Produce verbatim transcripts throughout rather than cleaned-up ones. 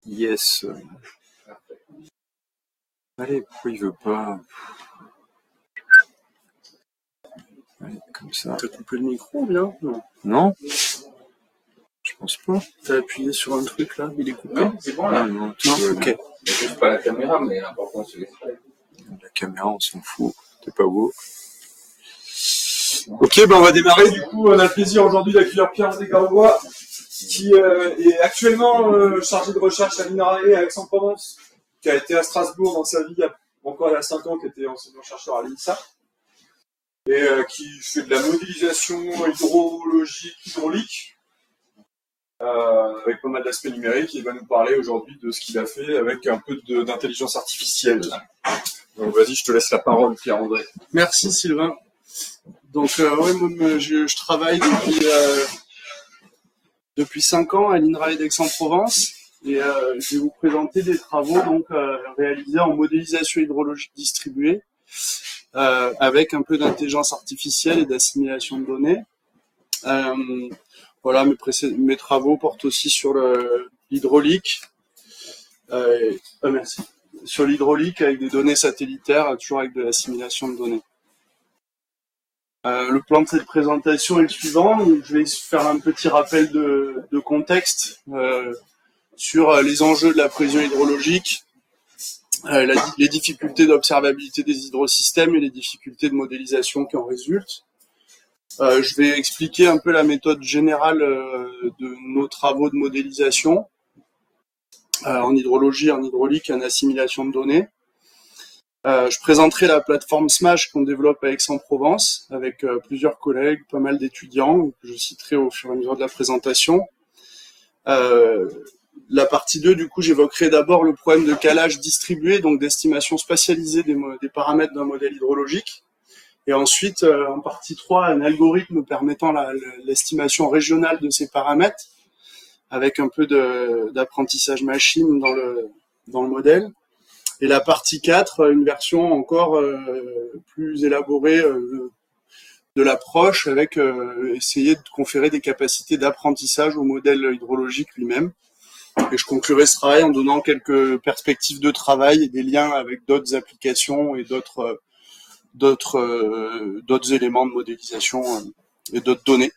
Yes. Allez, pourquoi il veut pas? Allez, comme ça. T'as coupé le micro, bien? Non. Non? Je pense pas. T'as appuyé sur un truc là, il est coupé? Non, c'est bon là. Non, non, Non, tu- ok. C'est juste pas la caméra, mais l'important c'est l'extrait. La caméra, on s'en fout. T'es pas beau. Ok, ben on va démarrer. Du coup, on a le plaisir aujourd'hui d'accueillir Pierre Desgarbois, qui euh, est actuellement euh, chargé de recherche à l'INRAE à Aix-en-Provence, qui a été à Strasbourg dans sa vie, il y a, encore il y a cinq ans, qui était enseignant-chercheur à l'INSA, et euh, qui fait de la modélisation hydrologique, hydraulique, euh, avec pas mal d'aspects numériques, et il va nous parler aujourd'hui de ce qu'il a fait avec un peu de, d'intelligence artificielle. Donc vas-y, je te laisse la parole, Pierre-André. Merci Sylvain. Donc euh, ouais, moi, je, je travaille depuis euh, depuis cinq ans à l'INRAE d'Aix-en-Provence et euh, je vais vous présenter des travaux donc euh, réalisés en modélisation hydrologique distribuée euh, avec un peu d'intelligence artificielle et d'assimilation de données. Euh, voilà, mes, précé- mes travaux portent aussi sur le, l'hydraulique. Euh, ah, merci. Sur l'hydraulique avec des données satellitaires, toujours avec de l'assimilation de données. Euh, le plan de cette présentation est le suivant. Donc, je vais faire un petit rappel de, de contexte euh, sur les enjeux de la prévision hydrologique, euh, la, les difficultés d'observabilité des hydrosystèmes et les difficultés de modélisation qui en résultent. Euh, je vais expliquer un peu la méthode générale euh, de nos travaux de modélisation euh, en hydrologie, en hydraulique et en assimilation de données. Euh, je présenterai la plateforme Smash qu'on développe à Aix-en-Provence avec euh, plusieurs collègues, pas mal d'étudiants, que je citerai au fur et à mesure de la présentation. Euh, la partie deux, du coup, j'évoquerai d'abord le problème de calage distribué, donc d'estimation spatialisée des, mo- des paramètres d'un modèle hydrologique. Et ensuite, euh, en partie trois, un algorithme permettant la, l'estimation régionale de ces paramètres, avec un peu de, d'apprentissage machine dans le, dans le modèle. Et la partie quatre, une version encore euh, plus élaborée euh, de l'approche, avec euh, essayer de conférer des capacités d'apprentissage au modèle hydrologique lui-même. Et je conclurai ce travail en donnant quelques perspectives de travail et des liens avec d'autres applications et d'autres euh, d'autres euh, d'autres éléments de modélisation euh, et d'autres données.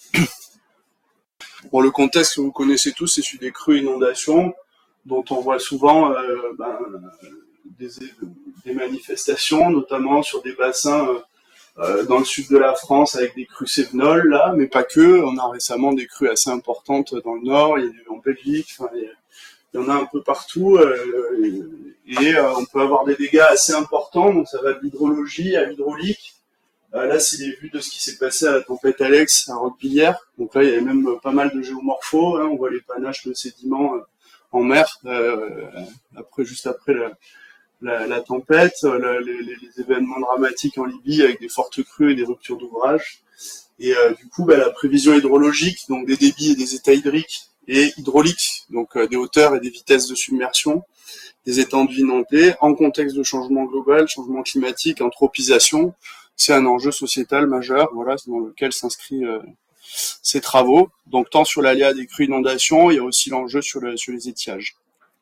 Bon, le contexte que vous connaissez tous, c'est celui des crues inondations, dont on voit souvent euh, ben, des, des manifestations, notamment sur des bassins euh, dans le sud de la France avec des crues cévenoles, là, mais pas que. On a récemment des crues assez importantes dans le nord, il y a des en Belgique, enfin, il y en a un peu partout, euh, et, et euh, on peut avoir des dégâts assez importants, donc ça va de l'hydrologie à l'hydraulique. Euh, là, c'est les vues de ce qui s'est passé à la tempête Alex à Roquebillière. Donc là, il y avait même pas mal de géomorphos, hein, on voit les panaches de sédiments euh, en mer, euh, après, juste après la, la, la tempête, la, les, les événements dramatiques en Libye avec des fortes crues et des ruptures d'ouvrages. Et euh, du coup, bah, la prévision hydrologique, donc des débits et des états hydriques, et hydrauliques, donc euh, des hauteurs et des vitesses de submersion, des étendues inondées, en contexte de changement global, changement climatique, anthropisation, c'est un enjeu sociétal majeur, voilà, dans lequel s'inscrit euh, ces travaux. Donc tant sur l'aléa des crues inondations, il y a aussi l'enjeu sur, le, sur les étiages.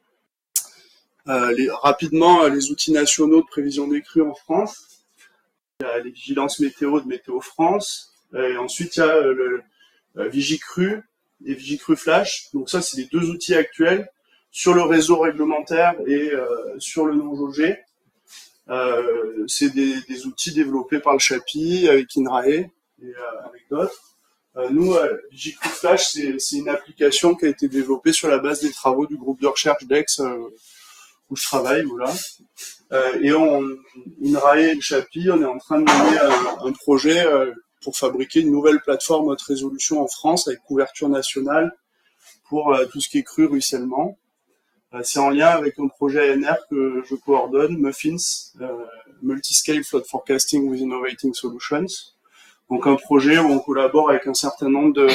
Euh, les, rapidement, les outils nationaux de prévision des crues en France. Il y a les vigilances météo de Météo France. Et ensuite, il y a le, le euh, Vigicru et Vigicru Flash. Donc ça, c'est les deux outils actuels sur le réseau réglementaire et euh, sur le non jaugé. Euh, c'est des, des outils développés par le Chapi avec INRAE et euh, avec d'autres. Euh, nous, euh, Vigicru Flash, c'est, c'est une application qui a été développée sur la base des travaux du groupe de recherche d'Aix euh, où je travaille, voilà. Euh, et on, INRAE et le Chapi, on est en train de mener un, un projet euh, pour fabriquer une nouvelle plateforme haute résolution en France avec couverture nationale pour euh, tout ce qui est crue, ruissellement. Euh, c'est en lien avec un projet A N R que je coordonne, Muffins, euh, Multiscale Flood Forecasting with Innovating Solutions. Donc un projet où on collabore avec un certain nombre de...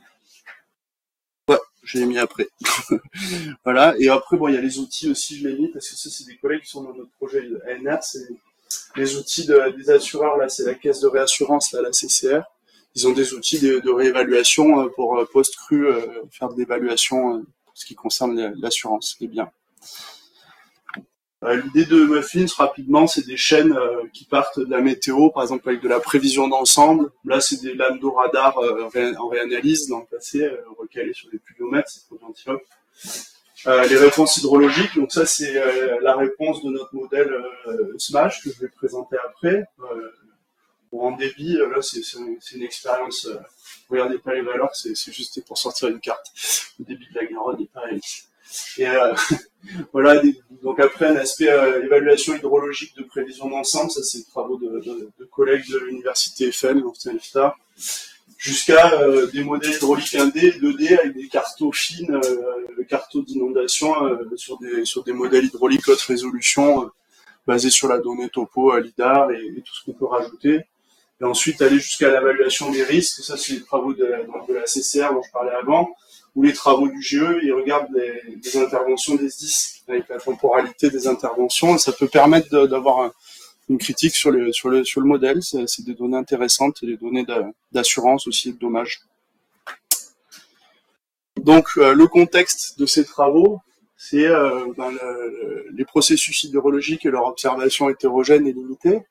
Ouais, j'ai mis après. Voilà, et après, bon, il y a les outils aussi, je l'ai mis, parce que ça, c'est des collègues qui sont dans notre projet A N R, c'est les outils de, des assureurs, là, c'est la caisse de réassurance, là, la C C R. Ils ont des outils de, de réévaluation pour post-cru, euh, faire de l'évaluation, euh, ce qui concerne l'assurance, les biens. Euh, L'idée de Muffins, rapidement, c'est des chaînes euh, qui partent de la météo, par exemple avec de la prévision d'ensemble. Là, c'est des lambda radars euh, ré en réanalyse dans le passé, euh, recalés sur des pluviomètres, c'est pour l'antilope. Euh, les réponses hydrologiques, donc ça, c'est euh, la réponse de notre modèle euh, SMASH que je vais présenter après. Euh, en débit, euh, là, c'est une, une expérience. Euh, regardez pas les valeurs, c'est juste pour sortir une carte. Le débit de la Garonne est pareil. Et euh, voilà, des, donc après un aspect euh, évaluation hydrologique de prévision d'ensemble, ça c'est les travaux de, de, de collègues de l'université F L, l'ancien F T A, jusqu'à euh, des modèles hydrauliques un D, deux D avec des cartos fines, euh, cartos d'inondation euh, sur des sur des modèles hydrauliques haute résolution euh, basés sur la donnée topo, lidar et, et tout ce qu'on peut rajouter. Et ensuite aller jusqu'à l'évaluation des risques, ça c'est les travaux de la, de la C C R dont je parlais avant, ou les travaux du G E, ils regardent les, les interventions des S D I S avec la temporalité des interventions, et ça peut permettre d'avoir un, une critique sur le, sur le, sur le modèle. C'est des données intéressantes et des données d'assurance aussi et de dommages. Donc euh, le contexte de ces travaux, c'est euh, ben, le, les processus hydrologiques et leur observation hétérogène et limitée.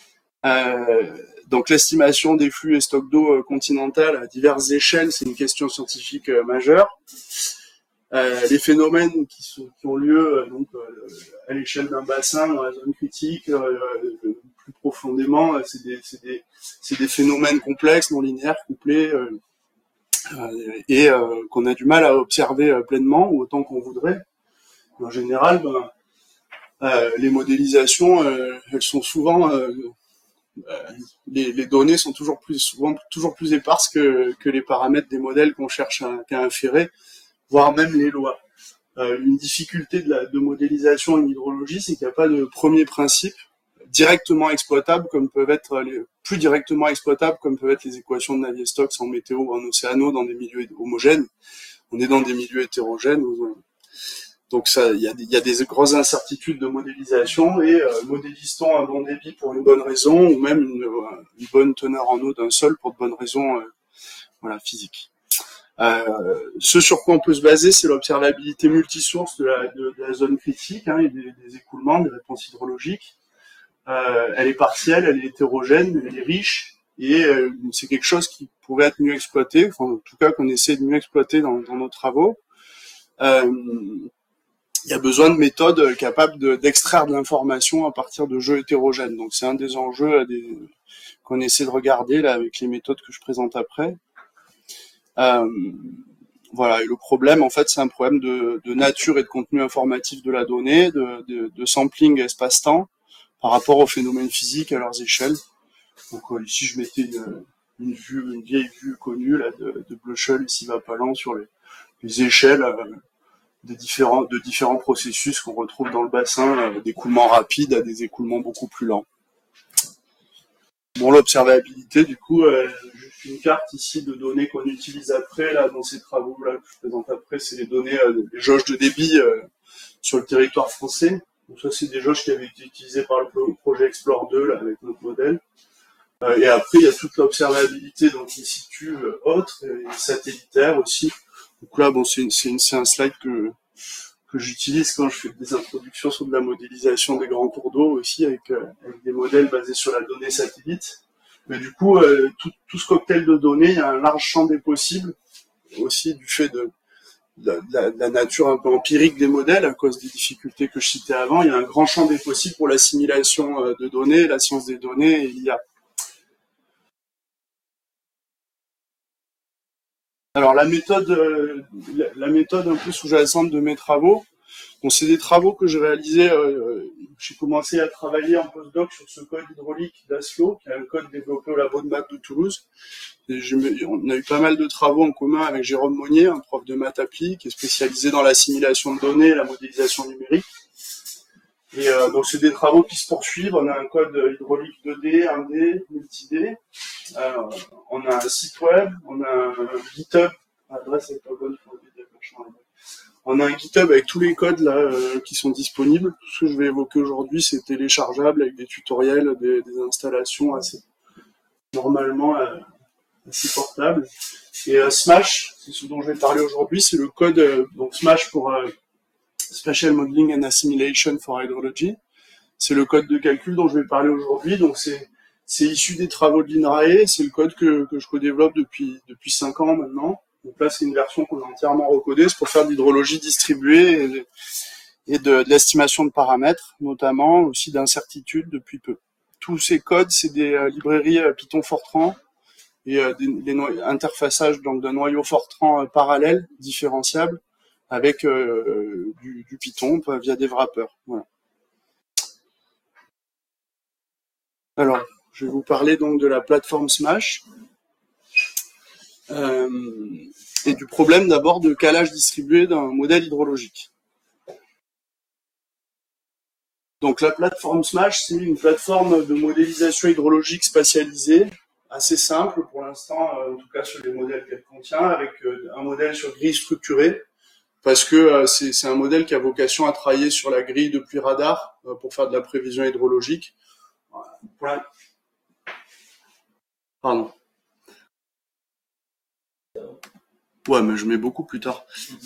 Euh, donc l'estimation des flux et stocks d'eau euh, continentales à diverses échelles, c'est une question scientifique euh, majeure. Euh, les phénomènes qui, sont, qui ont lieu euh, donc euh, à l'échelle d'un bassin, dans la zone critique, euh, euh, plus profondément, euh, c'est des, des, des phénomènes complexes, non linéaires, couplés, euh, euh, et euh, qu'on a du mal à observer euh, pleinement, ou autant qu'on voudrait. En général, ben, euh, les modélisations, euh, elles sont souvent... Euh, Euh, les, les données sont toujours plus souvent toujours plus éparses que, que les paramètres des modèles qu'on cherche à, à inférer, voire même les lois. Euh, une difficulté de, la, de modélisation en hydrologie, c'est qu'il n'y a pas de premier principe directement exploitable, comme peuvent être les plus directement exploitables, comme peuvent être les équations de Navier-Stokes en météo ou en océano dans des milieux homogènes. On est dans des milieux hétérogènes. Donc ça, il y a, y a des grosses incertitudes de modélisation, et euh, modélise-t-on un bon débit pour une bonne raison, ou même une, une bonne teneur en eau d'un sol pour de bonnes raisons euh, voilà, physiques. Euh, ce sur quoi on peut se baser, c'est l'observabilité multisource de la, de, de la zone critique, hein, et des, des écoulements, des réponses hydrologiques. Euh, elle est partielle, elle est hétérogène, elle est riche, et euh, c'est quelque chose qui pourrait être mieux exploité, enfin, en tout cas qu'on essaie de mieux exploiter dans, dans nos travaux. Euh, Il y a besoin de méthodes capables d'extraire de, de l'information à partir de jeux hétérogènes. Donc c'est un des enjeux qu'on essaie de regarder là avec les méthodes que je présente après. Euh, voilà. Et le problème, en fait, c'est un problème de, de nature et de contenu informatif de la donnée, de, de, de sampling espace-temps par rapport aux phénomènes physiques à leurs échelles. Donc euh, ici, je mettais une, une vue, une vieille vue connue là de, de Bleuschel et Sivapalan sur les, les échelles. Euh, Des différents, de différents processus qu'on retrouve dans le bassin, euh, d'écoulement rapide à des écoulements beaucoup plus lents. Bon, l'observabilité, du coup, euh, juste une carte ici de données qu'on utilise après, là, dans ces travaux-là que je présente après, c'est les données, euh, les jauges de débit euh, sur le territoire français. Donc ça, c'est des jauges qui avaient été utilisées par le projet Explore deux, là, avec notre modèle. Euh, et après, il y a toute l'observabilité, donc in situ, euh, autre, et satellitaire aussi. Donc là, bon, c'est un slide que, que j'utilise quand je fais des introductions sur de la modélisation des grands cours d'eau aussi, avec, euh, avec des modèles basés sur la donnée satellite. Mais du coup, euh, tout, tout ce cocktail de données, il y a un large champ des possibles, aussi du fait de, de, la, de la nature un peu empirique des modèles, à cause des difficultés que je citais avant. Il y a un grand champ des possibles pour l'assimilation de données, la science des données et l'I A. Alors la méthode, euh, la, la méthode un peu sous-jacente de mes travaux, bon, c'est des travaux que j'ai réalisés. Euh, j'ai commencé à travailler en postdoc sur ce code hydraulique d'Aslo, qui est un code développé au labo de maths de Toulouse. Et je, on a eu pas mal de travaux en commun avec Jérôme Monnier, un prof de maths appli, qui est spécialisé dans l'assimilation de données et la modélisation numérique. Et euh, donc c'est des travaux qui se poursuivent. On a un code hydraulique deux D, un D, multi-D. Euh, on a un site web, on a un GitHub. L'adresse est pas bonne pour le On a un GitHub avec tous les codes là euh, qui sont disponibles. Tout ce que je vais évoquer aujourd'hui, c'est téléchargeable avec des tutoriels, des, des installations assez normalement euh, assez portable. Et euh, Smash, c'est ce dont je vais parler aujourd'hui, c'est le code, euh, donc Smash pour euh, Spatial Modeling and Assimilation for Hydrology. C'est le code de calcul dont je vais parler aujourd'hui. Donc c'est c'est issu des travaux de l'INRAE, c'est le code que, que je co-développe depuis depuis cinq ans maintenant. Donc là, c'est une version qu'on a entièrement recodée, c'est pour faire de l'hydrologie distribuée et, et de, de l'estimation de paramètres, notamment aussi d'incertitudes depuis peu. Tous ces codes, c'est des euh, librairies euh, Python Fortran et euh, des, des no- interfaçages donc d'un noyau Fortran euh, parallèle, différenciable, avec euh, du, du Python euh, via des wrappers. Voilà. Alors, je vais vous parler donc de la plateforme Smash euh, et du problème d'abord de calage distribué d'un modèle hydrologique. Donc la plateforme Smash, c'est une plateforme de modélisation hydrologique spatialisée, assez simple pour l'instant, euh, en tout cas sur les modèles qu'elle contient, avec euh, un modèle sur grille structurée, parce que euh, c'est, c'est un modèle qui a vocation à travailler sur la grille de pluie radar euh, pour faire de la prévision hydrologique. Voilà. Pour la... Pardon. Ouais, mais je mets beaucoup plus tard.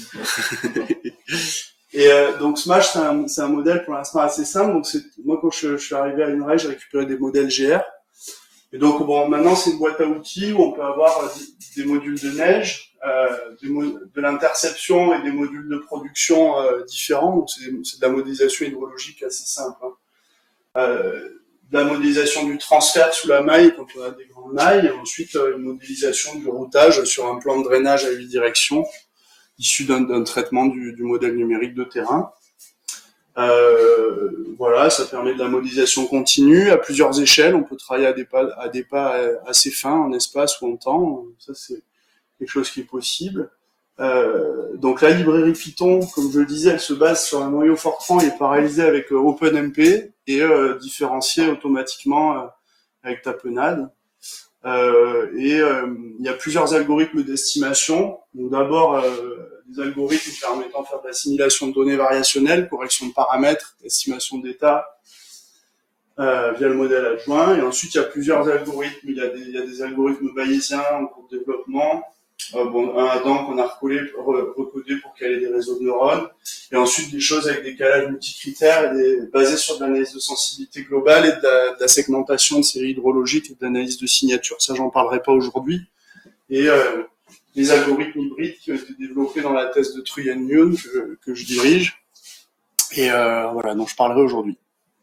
Et euh, donc Smash, c'est un, c'est un modèle pour l'instant assez simple. Donc c'est, moi, quand je, je suis arrivé à l'INRAE, j'ai récupéré des modèles G R. Et donc bon, maintenant c'est une boîte à outils où on peut avoir des, des modules de neige, euh, des mo- de l'interception et des modules de production euh, différents. Donc c'est, c'est de la modélisation hydrologique assez simple. Hein. Euh, de la modélisation du transfert sous la maille quand on a des grandes mailles, et ensuite euh, une modélisation du routage sur un plan de drainage à huit directions issu d'un, d'un traitement du, du modèle numérique de terrain. Euh, voilà, ça permet de la modélisation continue à plusieurs échelles. On peut travailler à des pas, à des pas assez fins en espace ou en temps. Ça, c'est quelque chose qui est possible. Euh, donc la librairie Python, comme je le disais, elle se base sur un noyau Fortran et est paralysée avec euh, OpenMP et euh, différenciée automatiquement euh, avec Tapenade. Euh, et euh, il y a plusieurs algorithmes d'estimation. Donc d'abord, euh, des algorithmes permettant de faire de l'assimilation de données variationnelles, correction de paramètres, estimation d'état euh, via le modèle adjoint. Et ensuite, il y a plusieurs algorithmes. Il y a des, il y a des algorithmes bayésiens en cours de développement. Euh, bon, un Adam qu'on a recollé, re, recodé pour caler des réseaux de neurones. Et ensuite, des choses avec des calages multicritères et des, basées sur de l'analyse de sensibilité globale et de la, de la segmentation de séries hydrologiques et de l'analyse de signatures. Ça, j'en parlerai pas aujourd'hui. Et euh, les algorithmes hybrides qui ont été développés dans la thèse de Truyen-Yoon que, que je dirige. Et euh, voilà, dont je parlerai aujourd'hui.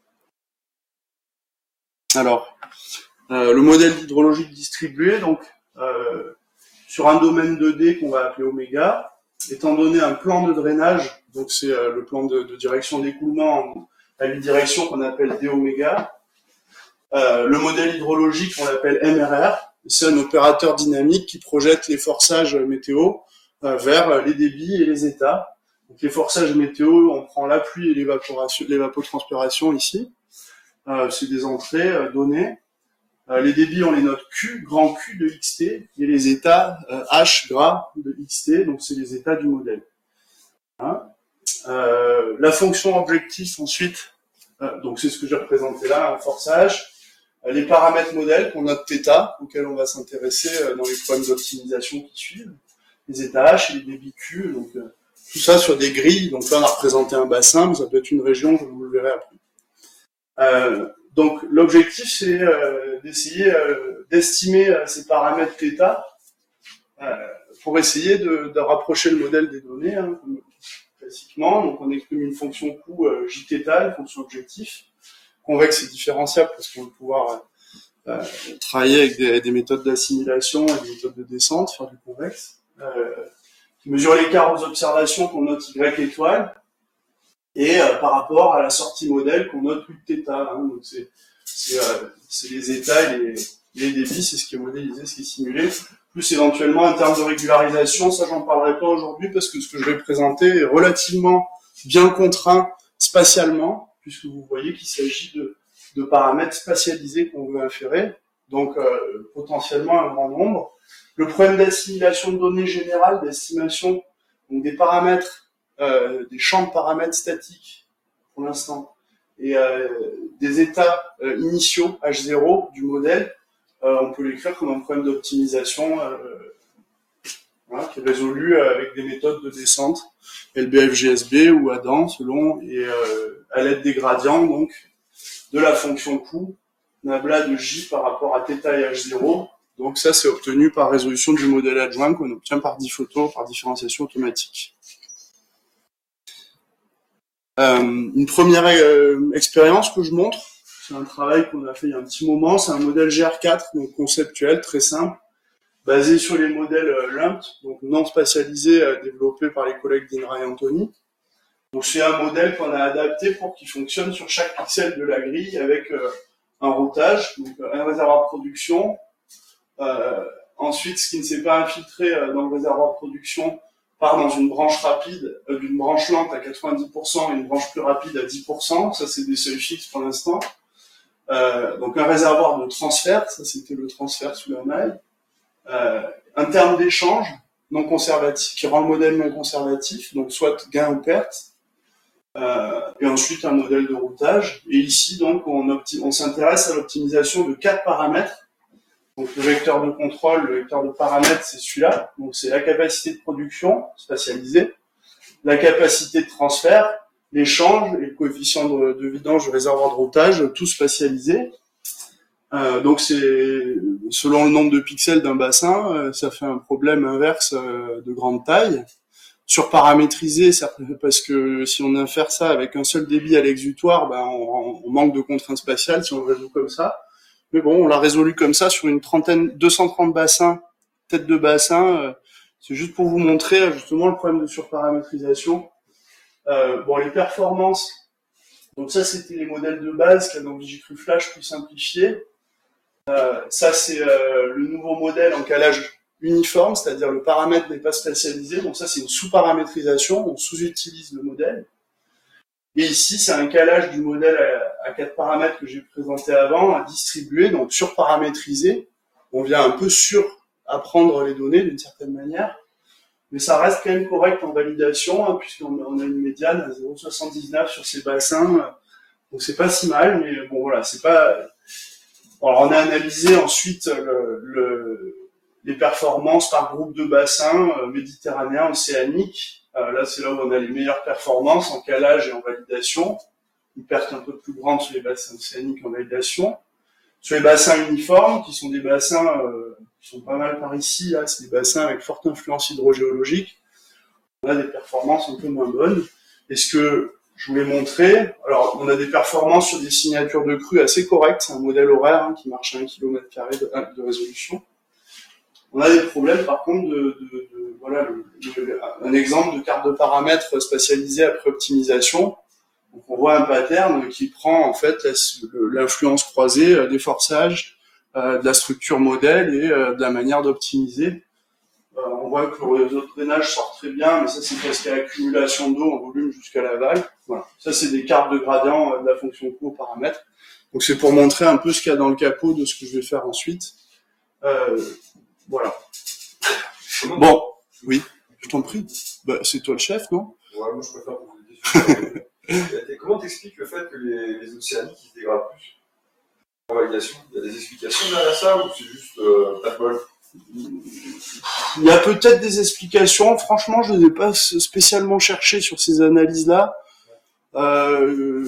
Alors, euh, le modèle hydrologique distribué, donc, euh, sur un domaine deux D qu'on va appeler oméga, étant donné un plan de drainage, donc c'est euh, le plan de, de direction d'écoulement à une direction qu'on appelle d oméga. Euh, le modèle hydrologique, on l'appelle M R R. C'est un opérateur dynamique qui projette les forçages météo euh, vers les débits et les états. Donc les forçages météo, on prend la pluie et l'évaporation, l'évapotranspiration ici. Euh, c'est des entrées euh, données. Euh, les débits, on les note Q, grand Q de X T, et les états euh, H, gras de X T, donc c'est les états du modèle. Hein euh, la fonction objectif, ensuite, euh, donc c'est ce que j'ai représenté là, un forçage. Euh, les paramètres modèles qu'on note θ, auxquels on va s'intéresser euh, dans les problèmes d'optimisation qui suivent. Les états H et les débits Q, donc euh, tout ça sur des grilles. Donc là, on a représenté un bassin, mais ça peut être une région, vous le verrez après. Euh, donc l'objectif c'est euh, d'essayer euh, d'estimer euh, ces paramètres θ euh, pour essayer de, de rapprocher le modèle des données, hein, comme classiquement. Donc on exprime une fonction coût euh, jθ, une fonction objectif. Convexe et différenciable parce qu'on va pouvoir euh, travailler avec des, des méthodes d'assimilation et des méthodes de descente, faire du convexe, euh, qui mesure l'écart aux observations qu'on note y étoile. Et euh, par rapport à la sortie modèle qu'on note plus de θ. Hein, donc c'est, c'est, euh, c'est les états et les, les débits, c'est ce qui est modélisé, ce qui est simulé. Plus éventuellement en termes de régularisation, ça j'en parlerai pas aujourd'hui parce que ce que je vais présenter est relativement bien contraint spatialement, puisque vous voyez qu'il s'agit de, de paramètres spatialisés qu'on veut inférer, donc euh, potentiellement un grand nombre. Le problème d'assimilation de données générales, d'estimation donc des paramètres Euh, des champs de paramètres statiques pour l'instant et euh, des états euh, initiaux H zéro du modèle euh, on peut l'écrire comme un problème d'optimisation euh, voilà, qui est résolu avec des méthodes de descente, L B F G S B ou Adam, selon, et euh, à l'aide des gradients, donc, de la fonction coût, nabla de J par rapport à θ et H zéro. Donc ça, c'est obtenu par résolution du modèle adjoint qu'on obtient par dix photos, par différenciation automatique. Euh, une première euh, expérience que je montre, c'est un travail qu'on a fait il y a un petit moment, c'est un modèle G R quatre, donc conceptuel, très simple, basé sur les modèles euh, L U M P, donc non spatialisés, euh, développés par les collègues d'Inra et Anthony. Donc c'est un modèle qu'on a adapté pour qu'il fonctionne sur chaque pixel de la grille avec euh, un routage, donc un réservoir de production. Euh, ensuite, ce qui ne s'est pas infiltré euh, dans le réservoir de production part dans une branche rapide, euh, d'une branche lente à quatre-vingt-dix pour cent et une branche plus rapide à dix pour cent. Ça, c'est des seuils fixes pour l'instant. Euh, donc un réservoir de transfert, ça c'était le transfert sous la maille. Euh, un terme d'échange non conservatif, qui rend le modèle non conservatif, donc soit gain ou perte. Euh, et ensuite un modèle de routage. Et ici, donc, on, opti- on s'intéresse à l'optimisation de quatre paramètres. Donc le vecteur de contrôle, le vecteur de paramètres, c'est celui-là. Donc c'est la capacité de production spatialisée, la capacité de transfert, l'échange et le coefficient de, de vidange du réservoir de routage, tout spatialisé. Euh, donc c'est selon le nombre de pixels d'un bassin, euh, ça fait un problème inverse euh, de grande taille. Surparamétrisé, parce que si on infère ça avec un seul débit à l'exutoire, ben on, on manque de contraintes spatiales si on le résout comme ça. Mais bon, on l'a résolu comme ça sur une trentaine, deux cent trente bassins, têtes de bassin. Euh, c'est juste pour vous montrer justement le problème de surparamétrisation. Euh, bon, les performances. Donc ça, c'était les modèles de base qu'il y a dans Vigicru Flash plus simplifié. Euh, ça, c'est euh, le nouveau modèle en calage uniforme, c'est-à-dire le paramètre n'est pas spatialisé. Donc ça, c'est une sous-paramétrisation. On sous-utilise le modèle. Et ici, c'est un calage du modèle à, à quatre paramètres que j'ai présenté avant, à distribuer, donc surparamétrisé. On vient un peu sur-apprendre les données d'une certaine manière, mais ça reste quand même correct en validation, hein, puisqu'on on a une médiane à zéro virgule soixante-dix-neuf sur ces bassins, donc c'est pas si mal, mais bon voilà, c'est pas... Alors on a analysé ensuite le, le, les performances par groupe de bassins, euh, méditerranéen, océanique. Euh, là, c'est là où on a les meilleures performances en calage et en validation. Une perte un peu plus grande sur les bassins océaniques en validation. Sur les bassins uniformes, qui sont des bassins euh, qui sont pas mal par ici, là, c'est des bassins avec forte influence hydrogéologique. On a des performances un peu moins bonnes. Et ce que je voulais montrer, alors on a des performances sur des signatures de crues assez correctes. C'est un modèle horaire hein, qui marche à un kilomètre carré de, de résolution. On a des problèmes, par contre, de, de, de voilà, le, le, un exemple de carte de paramètres spatialisée après optimisation. Donc, on voit un pattern qui prend, en fait, l'influence croisée des forçages, euh, de la structure modèle et euh, de la manière d'optimiser. Euh, on voit que le réseau de drainage sort très bien, mais ça, c'est parce qu'il y a accumulation d'eau en volume jusqu'à l'aval. Voilà. Ça, c'est des cartes de gradient euh, de la fonction coût au paramètre. Donc, c'est pour montrer un peu ce qu'il y a dans le capot de ce que je vais faire ensuite. Euh, Voilà. Bon, oui, je t'en prie. Bah, c'est toi le chef, non? Ouais, moi je préfère poser des questions. Comment t'expliques le fait que les, les océaniques ils se dégradent plus en validation? Il y a des explications derrière ça ou c'est juste euh, pas de bol? Il y a peut-être des explications. Franchement, je ne les ai pas spécialement cherchées sur ces analyses-là. Euh,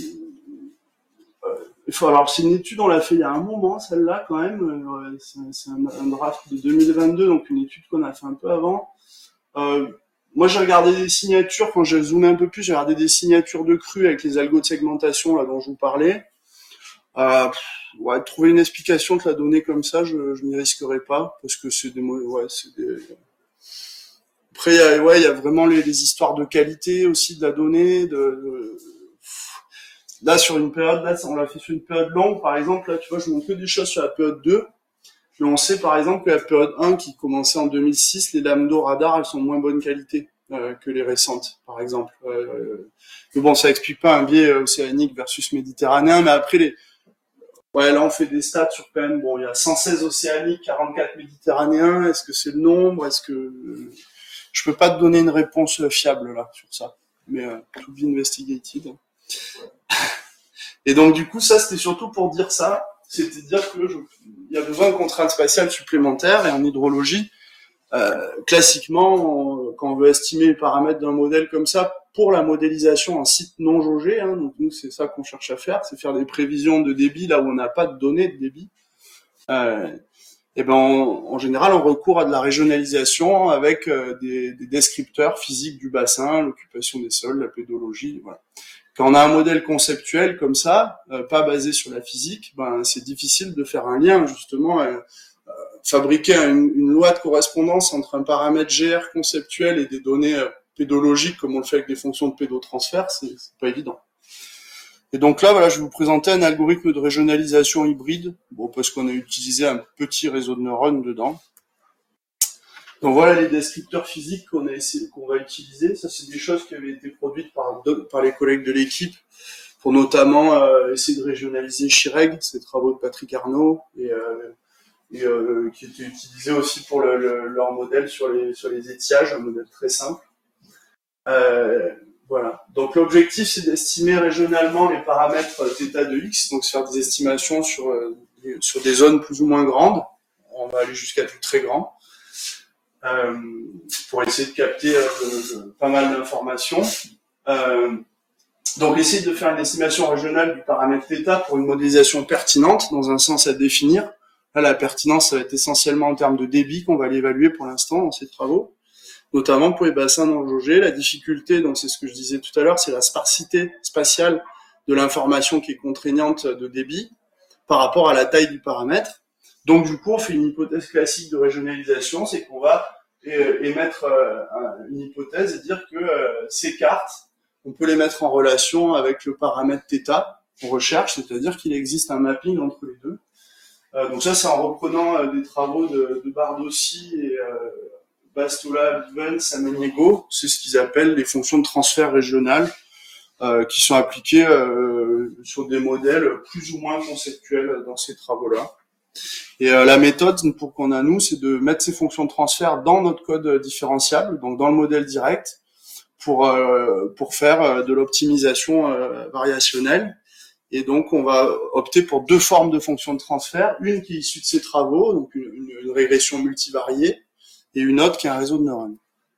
Alors, c'est une étude, on l'a fait il y a un moment, celle-là, quand même. C'est un, un draft de deux mille vingt-deux, donc une étude qu'on a fait un peu avant. Euh, moi, j'ai regardé des signatures, quand j'ai zoomé un peu plus, j'ai regardé des signatures de crues avec les algos de segmentation, là, dont je vous parlais. Euh, ouais, trouver une explication de la donnée comme ça, je, je m'y risquerais pas, parce que c'est des, ouais, c'est des... Après, il y a, ouais, il y a vraiment les, les histoires de qualité aussi de la donnée, de, de... Là, sur une période, là, on l'a fait sur une période longue, par exemple, là, tu vois, je montre que des choses sur la période deux, mais on sait, par exemple, que la période un, qui commençait en deux mille six, les lames d'eau radar, elles sont de moins bonne qualité, euh, que les récentes, par exemple. Euh, mais bon, ça explique pas un biais océanique versus méditerranéen, mais après, les, ouais, là, on fait des stats sur quand même, bon, il y a cent seize océaniques, quarante-quatre méditerranéens, est-ce que c'est le nombre, est-ce que, je peux pas te donner une réponse fiable, là, sur ça. Mais, euh, to be investigated. Et donc du coup, ça c'était surtout pour dire ça, c'est-à-dire que je, il y a besoin de contraintes spatiales supplémentaires, et en hydrologie, euh, classiquement, on, quand on veut estimer les paramètres d'un modèle comme ça, pour la modélisation en site non jaugé, hein, donc nous c'est ça qu'on cherche à faire, c'est faire des prévisions de débit là où on n'a pas de données de débit. Euh, et ben en, en général on recourt à de la régionalisation avec euh, des, des descripteurs physiques du bassin, l'occupation des sols, la pédologie, voilà. Quand on a un modèle conceptuel comme ça, euh, pas basé sur la physique, ben c'est difficile de faire un lien justement, euh, euh, fabriquer une, une loi de correspondance entre un paramètre G R conceptuel et des données euh, pédologiques comme on le fait avec des fonctions de pédotransfert, c'est, c'est pas évident. Et donc là, voilà, je vais vous présenter un algorithme de régionalisation hybride, bon, parce qu'on a utilisé un petit réseau de neurones dedans. Donc voilà les descripteurs physiques qu'on a essayé, qu'on va utiliser. Ça, c'est des choses qui avaient été produites par, par les collègues de l'équipe, pour notamment euh, essayer de régionaliser Chireg, ces travaux de Patrick Arnaud, et, euh, et euh, qui étaient utilisés aussi pour le, le, leur modèle sur les, sur les étiages, un modèle très simple. Euh, Voilà. Donc l'objectif, c'est d'estimer régionalement les paramètres θ de x, donc faire des estimations sur euh, sur des zones plus ou moins grandes. On va aller jusqu'à du très grand euh, pour essayer de capter euh, de, de, pas mal d'informations. Euh, donc essayer de faire une estimation régionale du paramètre θ pour une modélisation pertinente dans un sens à définir. Là, la pertinence, ça va être essentiellement en termes de débit qu'on va l'évaluer pour l'instant dans ces travaux, notamment pour les bassins non jaugés. La difficulté, donc c'est ce que je disais tout à l'heure, c'est la sparsité spatiale de l'information qui est contraignante de débit par rapport à la taille du paramètre. Donc du coup, on fait une hypothèse classique de régionalisation, c'est qu'on va émettre une hypothèse et dire que ces cartes, on peut les mettre en relation avec le paramètre θ qu'on recherche, c'est-à-dire qu'il existe un mapping entre les deux. Donc ça, c'est en reprenant des travaux de, de Bardossi et euh, Bastola, Vivens, Samaniego, c'est ce qu'ils appellent les fonctions de transfert régional, euh, qui sont appliquées euh, sur des modèles plus ou moins conceptuels dans ces travaux-là. Et euh, la méthode pour qu'on a nous, c'est de mettre ces fonctions de transfert dans notre code différenciable, donc dans le modèle direct, pour euh, pour faire de l'optimisation euh, variationnelle. Et donc on va opter pour deux formes de fonctions de transfert, une qui est issue de ces travaux, donc une, une, une régression multivariée, et une autre qui est un réseau de neurones.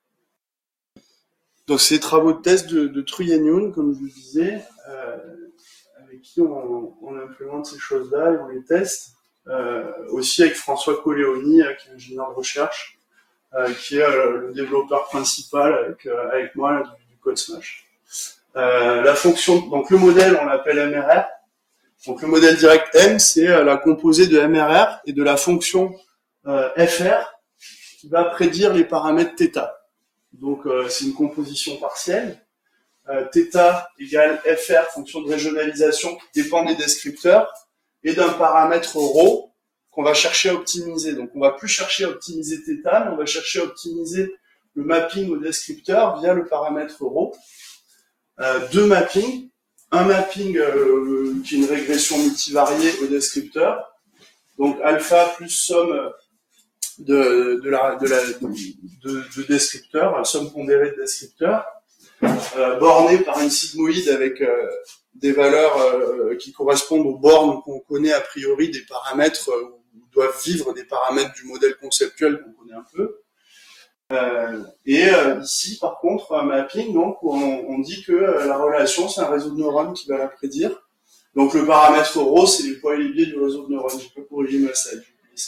Donc c'est des travaux de test de, de Truy et Yoon, comme je vous disais, euh, avec qui on, on implémente ces choses-là et on les teste. Euh, aussi avec François Coléoni, euh, qui est ingénieur de recherche, euh, qui est euh, le développeur principal avec, euh, avec moi là, du, du code Smash. Euh, la fonction, donc le modèle, on l'appelle M R R. Donc le modèle direct M, c'est euh, la composée de M R R et de la fonction euh, F R, qui va prédire les paramètres θ. Donc euh, c'est une composition partielle. Euh, θ égale F R, fonction de régionalisation qui dépend des descripteurs, et d'un paramètre ρ qu'on va chercher à optimiser. Donc on va plus chercher à optimiser θ, mais on va chercher à optimiser le mapping au descripteur via le paramètre ρ. Euh, deux mappings. Un mapping euh, qui est une régression multivariée au descripteur. Donc alpha plus somme de, de, la, de, la, de, de descripteurs, somme pondérée de descripteurs, euh, bornée par une sigmoïde avec euh, des valeurs euh, qui correspondent aux bornes qu'on connaît a priori des paramètres, euh, où doivent vivre des paramètres du modèle conceptuel qu'on connaît un peu. Euh, et euh, ici, par contre, un mapping, donc, où on, on dit que euh, la relation, c'est un réseau de neurones qui va la prédire. Donc le paramètre ρ, c'est les poids et les biais du réseau de neurones. Je peux corriger ma slide.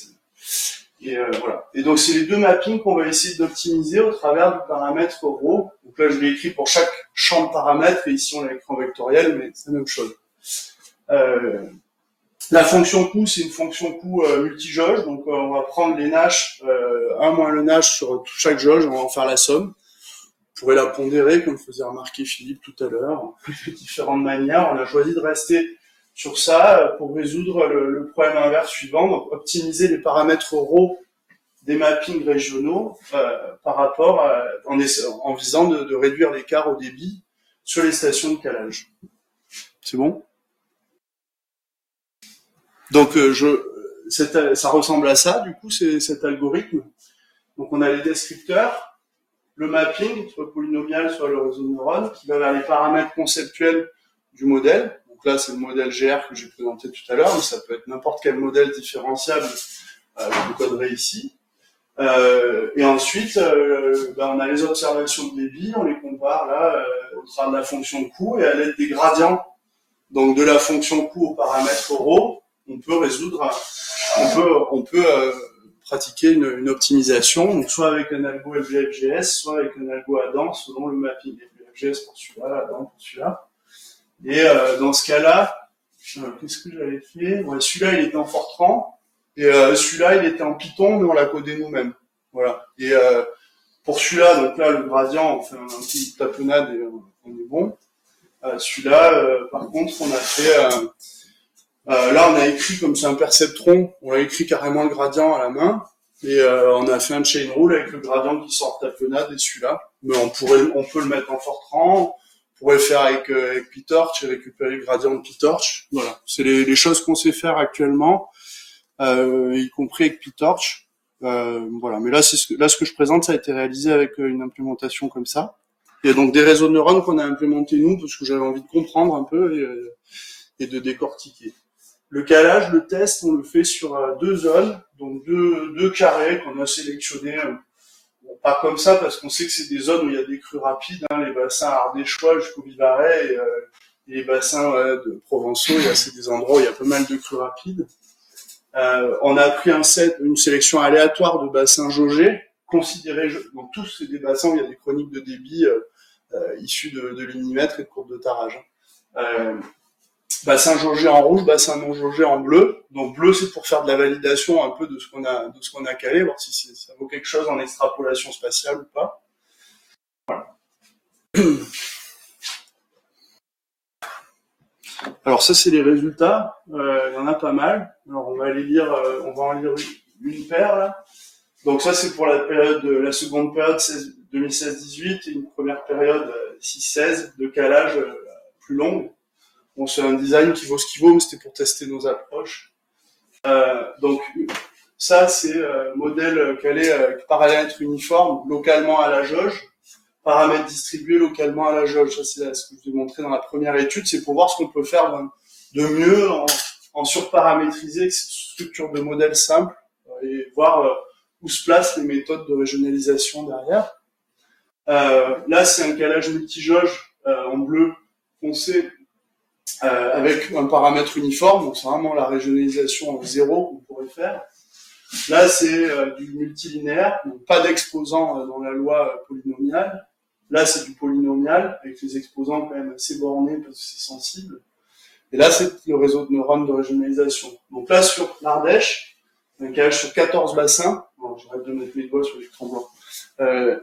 Et euh, voilà. Et donc c'est les deux mappings qu'on va essayer d'optimiser au travers du paramètre ρ. Donc là je l'ai écrit pour chaque champ de paramètres, et ici on l'a écrit en vectoriel, mais c'est la même chose. Euh, la fonction coût, c'est une fonction coût euh, multijauge, donc euh, on va prendre les Nash, euh, un moins le Nash sur chaque jauge, on va en faire la somme. On pourrait la pondérer, comme faisait remarquer Philippe tout à l'heure, de différentes manières. On a choisi de rester sur ça pour résoudre le, le problème inverse suivant, donc optimiser les paramètres ρ des mappings régionaux euh, par rapport à, en, en visant de, de réduire l'écart au débit sur les stations de calage. C'est bon? Donc euh, je, cette, ça ressemble à ça, du coup, c'est cet algorithme. Donc on a les descripteurs, le mapping, soit polynomial, soit le réseau de neurones, qui va vers les paramètres conceptuels du modèle. Donc là, c'est le modèle G R que j'ai présenté tout à l'heure, mais ça peut être n'importe quel modèle différenciable euh, que je coderai ici. Euh, et ensuite, euh, ben, on a les observations de débit, on les compare là euh, au travers de la fonction de coût et à l'aide des gradients. Donc de la fonction coût au paramètre rho, on peut résoudre, on peut, on peut euh, pratiquer une, une optimisation, donc soit avec un algo L V F G S, soit avec un algo Adam, selon le mapping L V F G S pour celui-là, Adam pour celui-là. Et euh, dans ce cas-là, euh, qu'est-ce que j'avais fait? Ouais, celui-là, il était en Fortran. Et euh, celui-là, il était en Python, mais on l'a codé nous-mêmes. Voilà. Et euh, pour celui-là, donc là, le gradient, on fait un petit taponnade et on, on est bon. Euh, celui-là, euh, par contre, on a fait... Euh, euh, là, on a écrit comme c'est un perceptron, on a écrit carrément le gradient à la main. Et euh, on a fait un chain rule avec le gradient qui sort de taponnade et celui-là. Mais on pourrait, on peut le mettre en Fortran. On pourrait le faire avec, euh, avec PyTorch et récupérer le gradient de PyTorch. Voilà. C'est les, les choses qu'on sait faire actuellement. Euh, y compris avec PyTorch. Euh, voilà. Mais là, c'est ce que, là, ce que je présente, ça a été réalisé avec une implémentation comme ça. Il y a donc des réseaux de neurones qu'on a implémentés nous, parce que j'avais envie de comprendre un peu et, euh, et de décortiquer. Le calage, le test, on le fait sur euh, deux zones, donc deux, deux carrés qu'on a sélectionnés. Euh, bon, pas comme ça, parce qu'on sait que c'est des zones où il y a des crues rapides, hein, les bassins ardéchois jusqu'au Vivarais, et, euh, et les bassins euh, de Provençaux, il y a c'est des endroits où il y a pas mal de crues rapides. Euh, on a pris un set, une sélection aléatoire de bassins jaugés, considérés, donc tous c'est des bassins où il y a des chroniques de débit euh, euh, issus de, de l'unimètre et de courbes de tarage. Euh, bassin jaugé en rouge, bassin non jaugé en bleu. Donc bleu, c'est pour faire de la validation un peu de ce qu'on a, de ce qu'on a calé, voir si c'est, ça vaut quelque chose en extrapolation spatiale ou pas. Voilà. Alors ça, c'est les résultats. Euh, il y en a pas mal. Alors on va les lire, euh, on va en lire une, une paire là. Donc ça, c'est pour la période, de, la seconde période deux mille seize dix-huit et une première période euh, six seize de calage euh, plus longue. Bon, c'est un design qui vaut ce qu'il vaut, mais c'était pour tester nos approches. Euh, donc ça, c'est euh, modèle calé avec paramètres uniformes localement à la jauge. Paramètres distribués localement à la jauge. Ça, c'est ce que je vous ai montré dans la première étude. C'est pour voir ce qu'on peut faire de mieux en, en surparamétriser avec cette structure de modèle simple et voir euh, où se placent les méthodes de régionalisation derrière. Euh, là, c'est un calage multijauge euh, en bleu foncé euh, avec un paramètre uniforme. Donc, c'est vraiment la régionalisation en zéro qu'on pourrait faire. Là, c'est euh, du multilinéaire, donc pas d'exposants euh, dans la loi euh, polynomiale. Là, c'est du polynomial, avec les exposants quand même assez bornés parce que c'est sensible. Et là, c'est le réseau de neurones de régionalisation. Donc là, sur l'Ardèche, un calage sur quatorze bassins. Bon, j'arrête de mettre mes doigts sur l'écran blanc. Euh...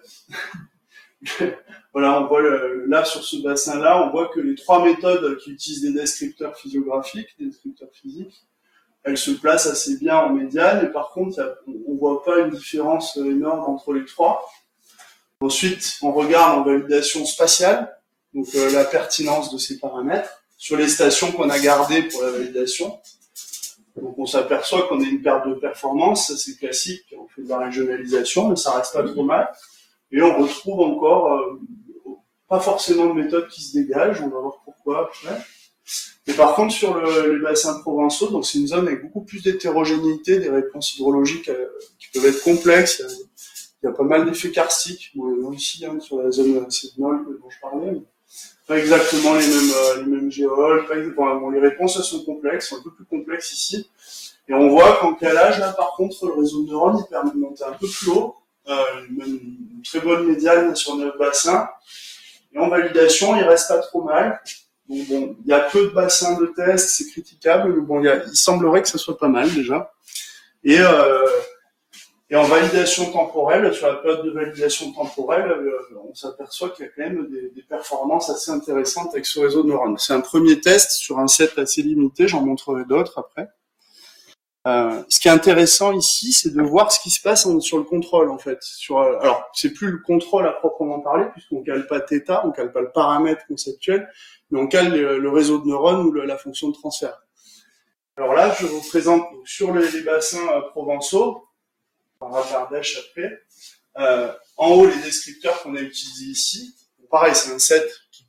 voilà, on voit le, là, sur ce bassin-là, on voit que les trois méthodes qui utilisent des descripteurs physiographiques, des descripteurs physiques, elles se placent assez bien en médiane, et par contre, y a, on voit pas une différence énorme entre les trois. Ensuite, on regarde en validation spatiale, donc euh, la pertinence de ces paramètres, sur les stations qu'on a gardées pour la validation. Donc on s'aperçoit qu'on a une perte de performance, ça c'est classique, on fait de la régionalisation, mais ça reste pas trop mal. Et on retrouve encore euh, pas forcément de méthode qui se dégage, on va voir pourquoi après. Et par contre, sur le, les bassins provençaux, donc c'est une zone avec beaucoup plus d'hétérogénéité, des réponses hydrologiques euh, qui peuvent être complexes. Il y a, il y a pas mal d'effets karstiques, bon, ici hein, sur la zone sédimole dont je parlais. Mais pas exactement les mêmes, euh, les mêmes géoles. Pas, bon, bon, les réponses elles sont complexes, sont un peu plus complexes ici. Et on voit qu'en calage, là, par contre, le réseau de neurones il permet de monter un peu plus haut, euh, même une très bonne médiane sur notre bassin. Et en validation, il reste pas trop mal. Donc bon, il y a peu de bassins de test, c'est critiquable, mais bon, il, y a, il semblerait que ça soit pas mal déjà. Et, euh, et en validation temporelle, sur la période de validation temporelle, euh, on s'aperçoit qu'il y a quand même des, des performances assez intéressantes avec ce réseau de neurones. C'est un premier test sur un set assez limité, j'en montrerai d'autres après. Euh, ce qui est intéressant ici, c'est de voir ce qui se passe en, sur le contrôle en fait. Sur, euh, alors, c'est plus le contrôle à proprement parler, puisqu'on cale pas θ, on cale pas le paramètre conceptuel, mais on cale le, le réseau de neurones ou le, la fonction de transfert. Alors là, je vous présente donc, sur les, les bassins euh, provençaux, on va faire Ardèche après. Euh, en haut, les descripteurs qu'on a utilisés ici. Bon, pareil, c'est un set qui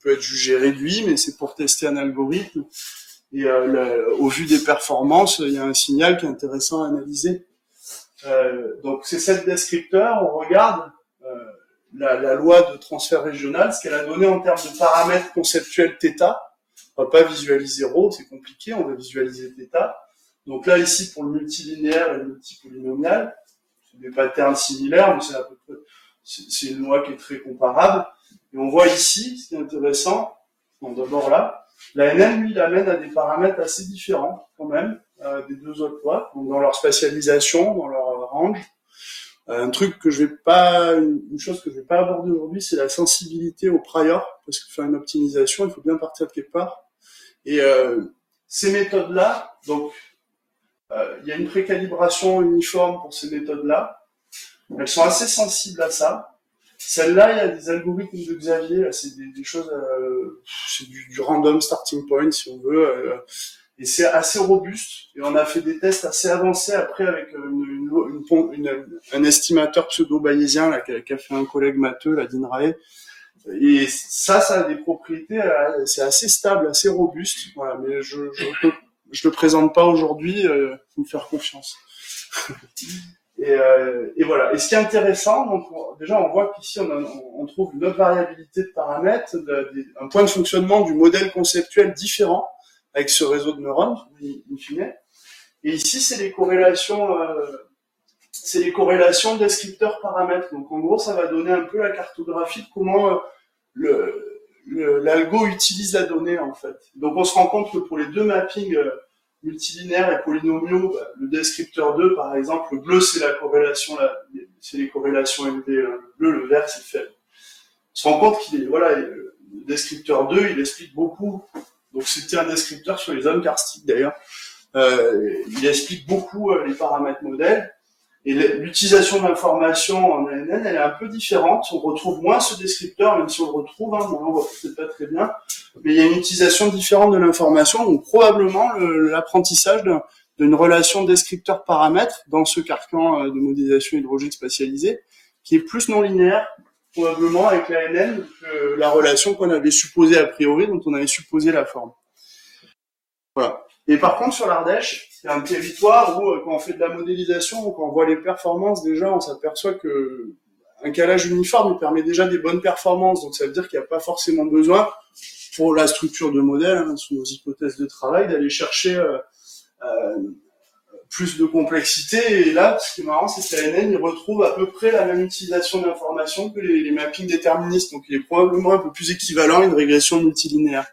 peut être jugé réduit, mais c'est pour tester un algorithme. Et euh, le, au vu des performances, il y a un signal qui est intéressant à analyser. Euh, donc c'est cette descripteur, on regarde euh, la, la loi de transfert régional, ce qu'elle a donné en termes de paramètres conceptuels θ. On va pas visualiser ρ, c'est compliqué, on va visualiser θ. Donc là ici pour le multilinéaire et le multipolynomial, c'est des patterns similaires, mais c'est à peu près, c'est, c'est une loi qui est très comparable. Et on voit ici, ce qui est intéressant, donc d'abord là, la N N, lui, l'amène à des paramètres assez différents, quand même, euh, des deux autres lois, donc dans leur spatialisation, dans leur range. Euh, un truc que je vais pas, une chose que je vais pas aborder aujourd'hui, c'est la sensibilité au prior, parce que faire une optimisation, il faut bien partir de quelque part. Et euh, ces méthodes-là, donc, euh, il y a une précalibration uniforme pour ces méthodes-là. Elles sont assez sensibles à ça. Celle-là, il y a des algorithmes de Xavier, là, c'est des, des choses, euh, c'est du, du random starting point, si on veut, euh, et c'est assez robuste. Et on a fait des tests assez avancés après avec une, une, une, une, un estimateur pseudo-bayésien là, qu'a, qu'a fait un collègue matheux, la d'INRAE. Et ça, ça a des propriétés, euh, c'est assez stable, assez robuste. Voilà, mais je je, peux, je le présente pas aujourd'hui, euh, faut me faire confiance. Et, euh, et voilà. Et ce qui est intéressant, donc déjà on voit qu'ici on, a, on trouve une autre variabilité de paramètres, de, de, un point de fonctionnement du modèle conceptuel différent avec ce réseau de neurones, in fine. Et ici c'est les corrélations, euh, c'est les corrélations descripteurs paramètres. Donc en gros ça va donner un peu la cartographie de comment euh, le, le, l'algo utilise la donnée en fait. Donc on se rend compte que pour les deux mappings euh, multilinéaires et polynomiaux, bah, le descripteur deux, par exemple, le bleu, c'est la corrélation, la, c'est les corrélations élevées, le bleu, le vert, c'est faible. On se rend compte qu'il est, voilà, le descripteur deux, il explique beaucoup, donc c'était un descripteur sur les zones karstiques d'ailleurs, euh, il explique beaucoup euh, les paramètres modèles, et l'utilisation de l'information en A N N, elle est un peu différente. On retrouve moins ce descripteur, même si on le retrouve, hein, bon, on voit peut-être pas très bien, mais il y a une utilisation différente de l'information, donc probablement le, l'apprentissage d'un, d'une relation descripteur-paramètre dans ce carcan de modélisation hydraulique spatialisée, qui est plus non linéaire, probablement avec la N N, que la relation qu'on avait supposée a priori, dont on avait supposé la forme. Voilà. Et par contre, sur l'Ardèche, c'est un territoire où, quand on fait de la modélisation, quand on voit les performances, déjà, on s'aperçoit que un calage uniforme il permet déjà des bonnes performances. Donc, ça veut dire qu'il n'y a pas forcément besoin, pour la structure de modèle, hein, sous nos hypothèses de travail, d'aller chercher euh, euh, plus de complexité. Et là, ce qui est marrant, c'est que la N N, il retrouve à peu près la même utilisation de l'information que les, les mappings déterministes. Donc, il est probablement un peu plus équivalent à une régression multilinéaire.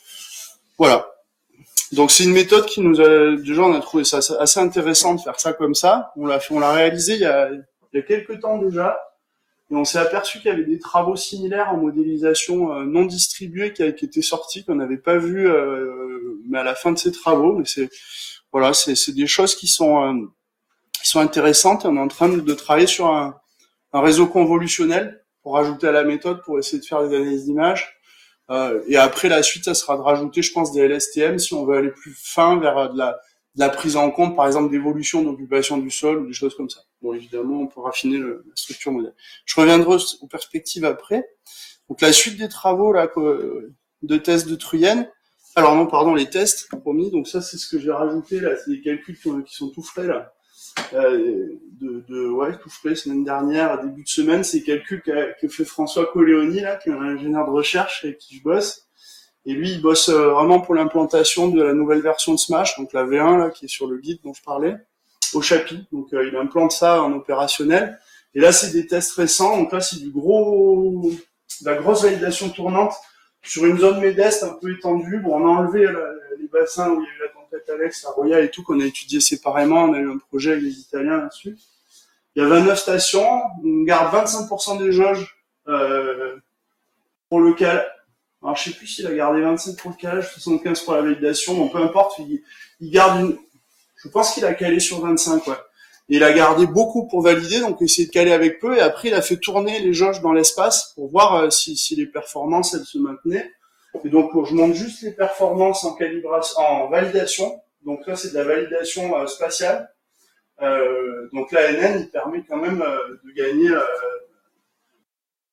Voilà. Donc c'est une méthode qui nous a, déjà on a trouvé ça assez intéressant de faire ça comme ça. On l'a fait, on l'a réalisé il y a, il y a quelques temps déjà, et on s'est aperçu qu'il y avait des travaux similaires en modélisation euh, non distribuée qui, qui étaient sortis, qu'on n'avait pas vu, euh, mais à la fin de ces travaux. Mais c'est, voilà, c'est, c'est des choses qui sont, euh, qui sont intéressantes. On est en train de, de travailler sur un, un réseau convolutionnel pour ajouter à la méthode pour essayer de faire des analyses d'images. Euh, et après, la suite, ça sera de rajouter, je pense, des L S T M si on veut aller plus fin vers de la, de la prise en compte, par exemple, d'évolution d'occupation du sol ou des choses comme ça. Bon, évidemment, on peut raffiner le, la structure modèle. Je reviendrai aux perspectives après. Donc, la suite des travaux là de tests de Truyen. Alors non, pardon, les tests, promis. Donc ça, c'est ce que j'ai rajouté là. C'est des calculs qui, qui sont tout frais là. Euh, de, de ouais, tout frais semaine dernière, début de semaine, c'est les calculs qu'a, que fait François Coléoni là, qui est un ingénieur de recherche avec qui je bosse. Et lui, il bosse euh, vraiment pour l'implantation de la nouvelle version de Smash, donc la V un là, qui est sur le guide dont je parlais, au Chapi. Donc euh, il implante ça en opérationnel. Et là, c'est des tests récents. Donc là, c'est du gros, de la grosse validation tournante sur une zone médeste un peu étendue. Bon, on a enlevé la, les bassins où il y a eu la tempête Alex, la Roya et tout, qu'on a étudié séparément. On a eu un projet avec les Italiens là-dessus. Il y a vingt-neuf stations. On garde vingt-cinq pour cent des jauges euh, pour le cal. Alors, je sais plus s'il a gardé vingt-sept pour le calage, soixante-quinze pour la validation. Bon, peu importe. Il, il garde une... Je pense qu'il a calé sur vingt-cinq, ouais. Et il a gardé beaucoup pour valider, donc essayer de caler avec peu. Et après, il a fait tourner les jauges dans l'espace pour voir euh, si, si les performances, elles se maintenaient. Et donc, je montre juste les performances en calibration, en validation. Donc là, c'est de la validation euh, spatiale. Euh, donc la N N, il permet quand même euh, de gagner, euh,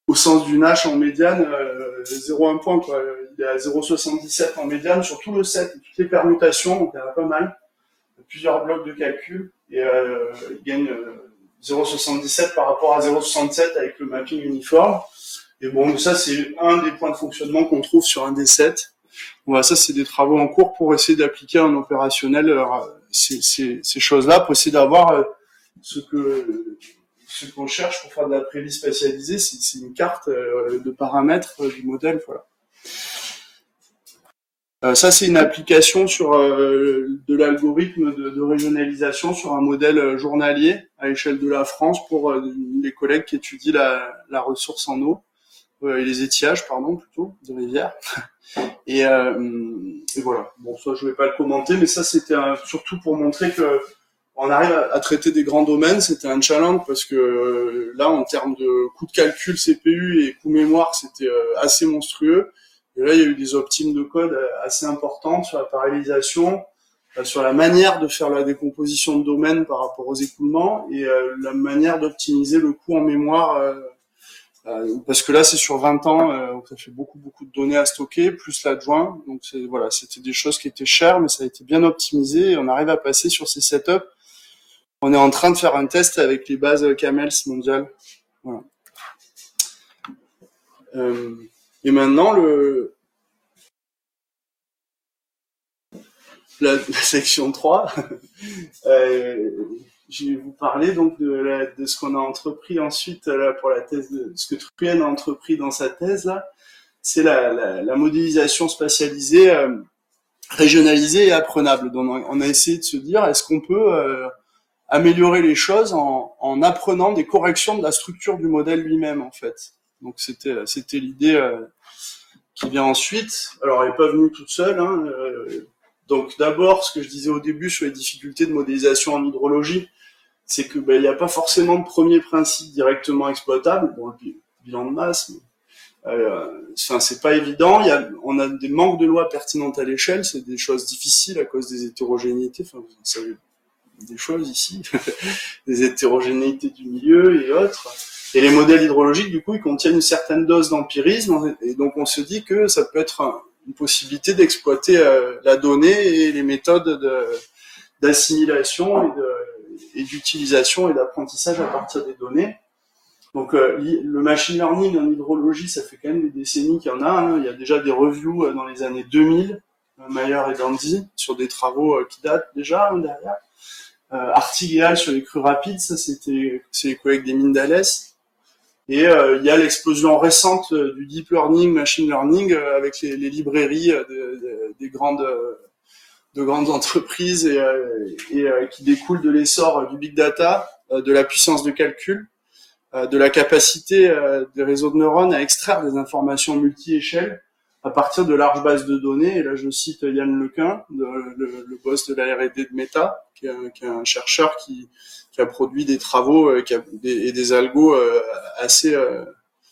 au sens du Nash en médiane, euh, zéro virgule un point, quoi. Il est à zéro virgule soixante-dix-sept en médiane sur tout le set, toutes les permutations, donc il y en a pas mal, plusieurs blocs de calcul, et euh, il gagne euh, zéro virgule soixante-dix-sept par rapport à zéro virgule soixante-sept avec le mapping uniforme. Et bon, ça c'est un des points de fonctionnement qu'on trouve sur un des sept. Voilà, ça c'est des travaux en cours pour essayer d'appliquer en opérationnel euh, ces, ces, ces choses-là, pour essayer d'avoir euh, ce que ce qu'on cherche pour faire de la prévis spatialisée, c'est, c'est une carte euh, de paramètres euh, du modèle, voilà. Euh, ça c'est une application sur euh, de l'algorithme de, de régionalisation sur un modèle journalier à l'échelle de la France pour euh, les collègues qui étudient la, la ressource en eau. Euh, et les étiages, pardon, plutôt, de rivières. Et, euh, et voilà. Bon, ça, je vais pas le commenter, mais ça, c'était un, surtout pour montrer que on arrive à, à traiter des grands domaines. C'était un challenge parce que euh, là, en termes de coût de calcul C P U et coût mémoire, c'était euh, assez monstrueux. Et là, il y a eu des optimes de code assez importantes sur la parallélisation, euh, sur la manière de faire la décomposition de domaines par rapport aux écoulements et euh, la manière d'optimiser le coût en mémoire. Euh, Euh, parce que là c'est sur vingt ans, euh, donc ça fait beaucoup beaucoup de données à stocker, plus l'adjoint, donc c'est, voilà, c'était des choses qui étaient chères, mais ça a été bien optimisé et on arrive à passer sur ces setups. On est en train de faire un test avec les bases Camels mondiales. Voilà. Euh, et maintenant le la, la section trois. euh, Je vais vous parler donc de, la, de ce qu'on a entrepris ensuite là, pour la thèse, de ce que Truyen a entrepris dans sa thèse là, c'est la, la, la modélisation spatialisée, euh, régionalisée et apprenable. Donc on a essayé de se dire est-ce qu'on peut euh, améliorer les choses en, en apprenant des corrections de la structure du modèle lui-même en fait. Donc c'était c'était l'idée euh, qui vient ensuite. Alors elle n'est pas venue toute seule. Hein, euh, donc d'abord ce que je disais au début sur les difficultés de modélisation en hydrologie. C'est que ben, il n'y a pas forcément de premier principe directement exploitable. Bon, le bilan de masse, mais, euh, enfin, c'est pas évident. Il y a, on a des manques de lois pertinentes à l'échelle. C'est des choses difficiles à cause des hétérogénéités. Enfin, vous savez des choses ici, des hétérogénéités du milieu et autres. Et les modèles hydrologiques, du coup, ils contiennent une certaine dose d'empirisme. Et donc, on se dit que ça peut être un, une possibilité d'exploiter euh, la donnée et les méthodes de, d'assimilation et de et d'utilisation et d'apprentissage à partir des données. Donc euh, le machine learning en hydrologie, ça fait quand même des décennies qu'il y en a. Hein. Il y a déjà des reviews euh, dans les années deux mille, euh, Mayer et Dandy, sur des travaux euh, qui datent déjà hein, derrière. Euh, Artigal sur les crues rapides, ça c'était c'est les collègues des mines d'Alès. Et euh, il y a l'explosion récente euh, du deep learning, machine learning, euh, avec les, les librairies euh, de, de, des grandes euh, de grandes entreprises et, euh, et euh, qui découlent de l'essor euh, du big data, euh, de la puissance de calcul, euh, de la capacité euh, des réseaux de neurones à extraire des informations multi-échelles à partir de larges bases de données. Et là, je cite Yann Lequin, de, le, le boss de la R et D de Meta, qui est un, qui est un chercheur qui, qui a produit des travaux euh, qui a, des, et des algos euh, assez euh,